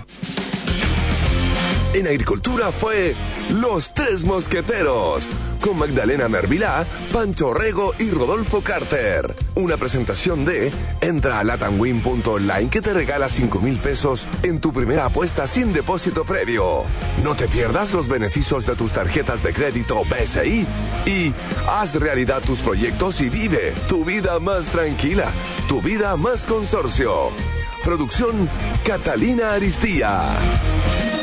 En Agricultura fue Los Tres Mosqueteros, con Magdalena Mervilá, Pancho Rego y Rodolfo Carter. Una presentación de entra a latamwin.online que te regala 5,000 pesos en tu primera apuesta sin depósito previo. No te pierdas los beneficios de tus tarjetas de crédito BCI y haz realidad tus proyectos y vive tu vida más tranquila, tu vida más consorcio. Producción Catalina Aristía.